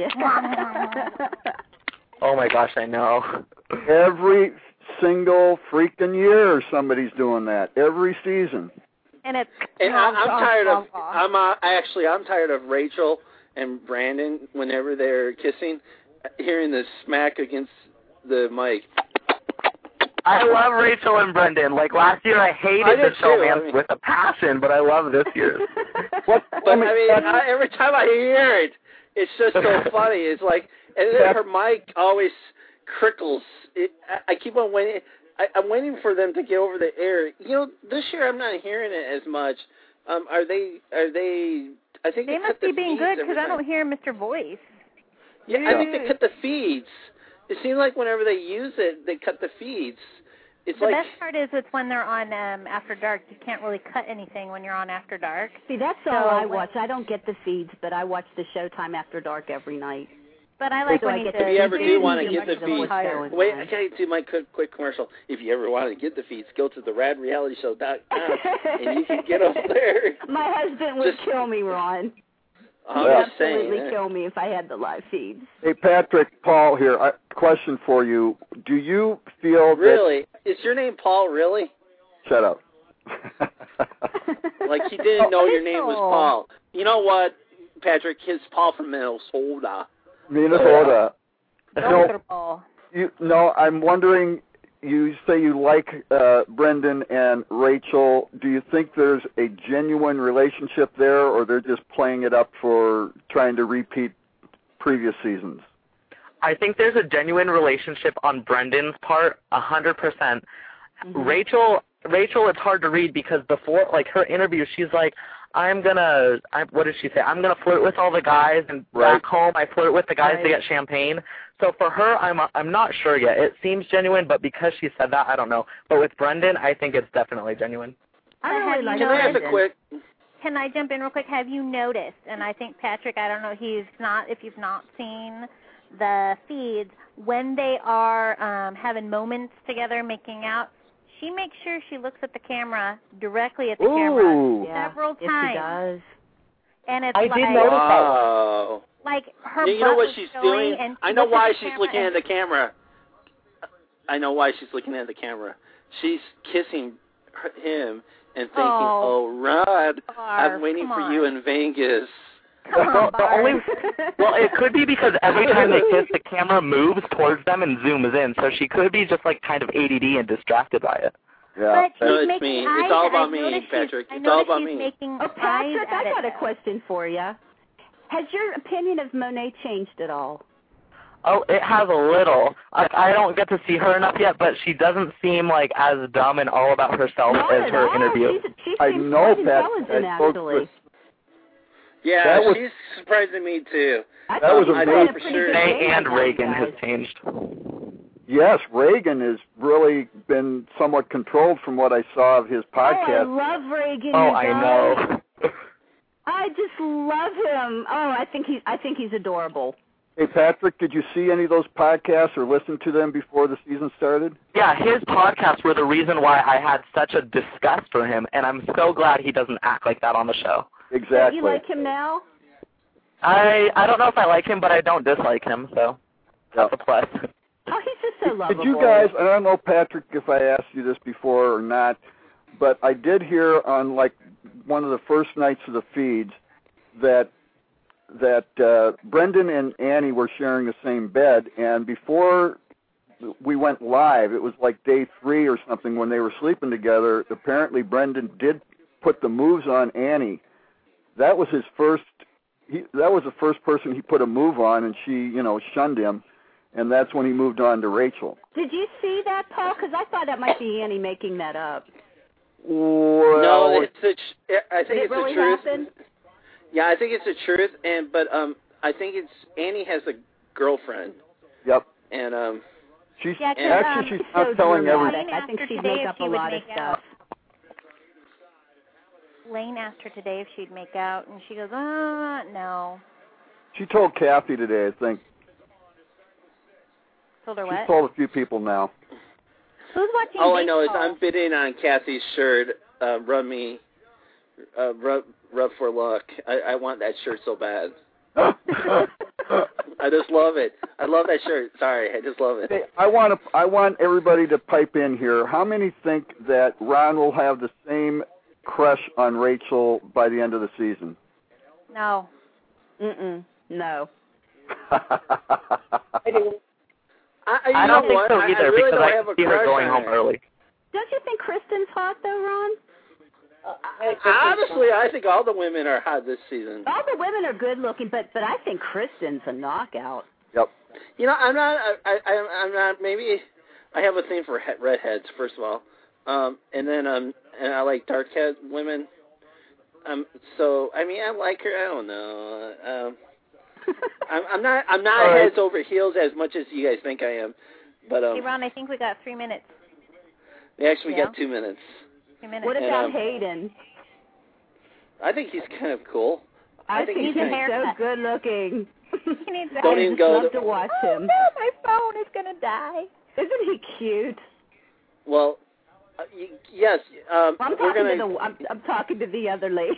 Oh my gosh, I know. Every single freaking year, somebody's doing that. Every season. And I'm tired of. I'm tired of Rachel and Brandon whenever they're kissing, hearing the smack against the mic. I love Rachel and Brendan. Like last year, I hated the showman with a passion, but I love this year. Every time I hear it, it's just so funny. It's like, and then her mic always crickles. I keep on waiting. I'm waiting for them to get over the air. You know, this year I'm not hearing it as much. Are they? I think they must be being good because I don't hear Mr. Voice. Yeah, I think they cut the feeds. It seems like whenever they use it, they cut the feeds. It's the best part is it's when they're on After Dark. You can't really cut anything when you're on After Dark. See, that's all I watch. I don't get the feeds, but I watch the Showtime After Dark every night. But I like when you if you ever do want to get the feeds, wait, I gotta do my quick commercial. If you ever want to get the feeds, go to theradrealityshow.com and you can get over there. My husband would kill me, Ron. I'm just saying. Absolutely kill me if I had the live feeds. Hey, Patrick, Paul here. Question for you. Do you feel Really? Is your name Paul, really? Shut up. Like he didn't know your name was Paul. You know what, Patrick? His Paul from Minnesota. No, I'm wondering, you say you like Brendan and Rachel. Do you think there's a genuine relationship there, or they're just playing it up for trying to repeat previous seasons? I think there's a genuine relationship on Brendan's part, 100%. Mm-hmm. Rachel, it's hard to read because before, like, her interview, she's like, what did she say? I'm going to flirt with all the guys, and back home I flirt with the guys to get champagne. So for her, I'm not sure yet. It seems genuine, but because she said that, I don't know. But with Brendan, I think it's definitely genuine. I really like Can I ask a quick? Can I jump in real quick? Have you noticed, and I think Patrick, I don't know, if you've not seen the feeds, when they are having moments together making out, she makes sure she looks at the camera, directly at the camera, several times. Yes, she does. And it's I did notice that. Like her you know what she's doing? doing? I know why she's looking at the camera. I know why she's looking at the camera. she's kissing him and thinking, "Oh, Rod, I'm waiting for you in Vegas." Well, it could be because every time they kiss, the camera moves towards them and zooms in, so she could be just like kind of ADD and distracted by it. Yeah. But No, she's it's making me. eyes. It's all about I me, noticed Patrick. I It's all noticed about she's me. Making Oh, Patrick, eyes I at got a it. question for you. Has your opinion of Monet changed at all? Oh, it has a little. I don't get to see her enough yet, but she doesn't seem like as dumb and all about herself Not as at her all. interview. She I seems know, quite Pat. intelligent, I spoke actually. with- Yeah, That was- she's surprising me too. That was I amazing. thought for sure. May and Reagan has changed. Yes, Reagan has really been somewhat controlled from what I saw of his podcast. Oh, I love Reagan. Oh, you I guys. know. I just love him. Oh, I think he's adorable. Hey, Patrick, did you see any of those podcasts or listen to them before the season started? Yeah, his podcasts were the reason why I had such a disgust for him, and I'm so glad he doesn't act like that on the show. Exactly. You like him now? I don't know if I like him, but I don't dislike him, so that's a plus. Oh, he's just so lovable. Did you guys, I don't know, Patrick, if I asked you this before or not, but I did hear on like one of the first nights of the feeds that Brendan and Annie were sharing the same bed, and before we went live, it was like day 3 or something when they were sleeping together. Apparently Brendan did put the moves on Annie. That was his first. That was the first person he put a move on, and she, shunned him, and that's when he moved on to Rachel. Did you see that, Paul? Because I thought that might be Annie making that up. Well, No, I think Did it it's really the truth. happen? Yeah, I think it's the truth, but I think it's Annie has a girlfriend. Yep. And she's Yeah, 'cause, actually she's so not telling dramatic. everything. I think After she'd today, make if up she a would lot of make stuff. Lane asked her today if she'd make out, and she goes, no. She told Kathy today, I think. Told her She's what? told a few people now. Who's watching all I know is baseball? I'm bidding on Kathy's shirt. Rub for luck. I want that shirt so bad. I just love it. I love that shirt. Sorry, I just love it. Hey, I want everybody to pipe in here. How many think that Ron will have the same crush on Rachel by the end of the season? No. No. I do. I don't think so either, I really because don't have a see her crush going on home her. early. Don't you think Kristen's hot, though, Ron? Honestly, I think all the women are hot this season. All the women are good looking, but I think Kristen's a knockout. Yep. I'm not. Maybe I have a thing for redheads, first of all, and then and I like dark-haired women. So I mean, I like her. I don't know. I'm not right. heads over heels as much as you guys think I am, but Hey, Ron, I think we got 3 minutes. we actually Yeah. got 2 minutes. 2 minutes. What And, about Hayden? I think he's kind of cool. I think he's a so haircut. good looking. He needs a Don't I even just go love to- to watch Oh, him. no, my phone is going to die. Isn't he cute? Well, yes. I'm we're talking gonna. I'm talking to the other lady.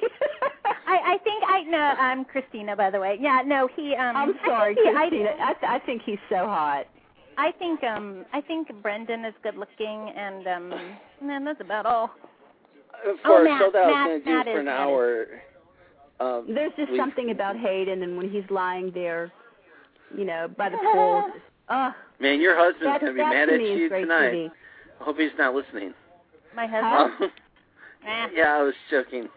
I think I'm Christina, by the way. Yeah, no, he I'm sorry, Christina. I think he's so hot. I think Brendan is good looking, and man, that's about all. For Matt, a show that I was Matt, going to Matt do for is an hour. There's just we- something about Hayden, and when he's lying there, by the pool. Man, your husband's That, going to be that mad to at me is you great tonight. TV. I hope he's not listening. My husband? Yeah, I was joking.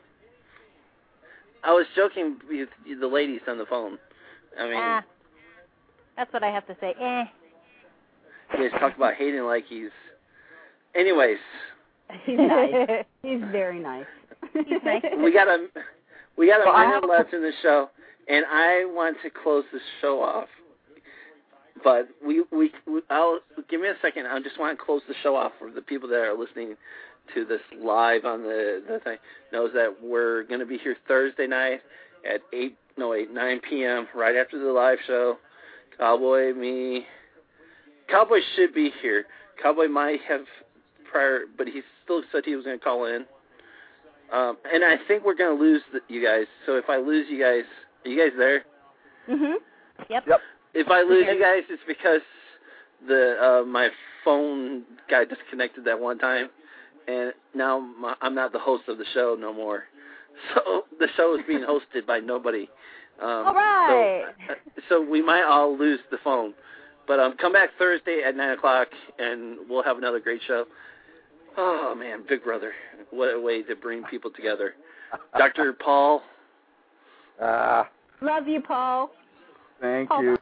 I was joking with the ladies on the phone. I mean, that's what I have to say. you guys talk about Hayden like he's... Anyways. He's nice. He's very nice. He's nice. We got a minute left in the show, and I want to close this show off. But I'll give me a second. I just want to close the show off for the people that are listening to this live on the thing. Knows that we're going to be here Thursday night at 9 p.m. right after the live show. Cowboy, me. Cowboy should be here. Cowboy might have prior, but he still said he was going to call in. And I think we're going to lose you guys. So if I lose you guys, are you guys there? Mhm. Yep. If I lose you guys, it's because my phone got disconnected that one time, and now I'm not the host of the show no more. So the show is being hosted by nobody. All right. So we might all lose the phone. But come back Thursday at 9 o'clock, and we'll have another great show. Oh, man, Big Brother. What a way to bring people together. Dr. Paul. Love you, Paul. Thank you.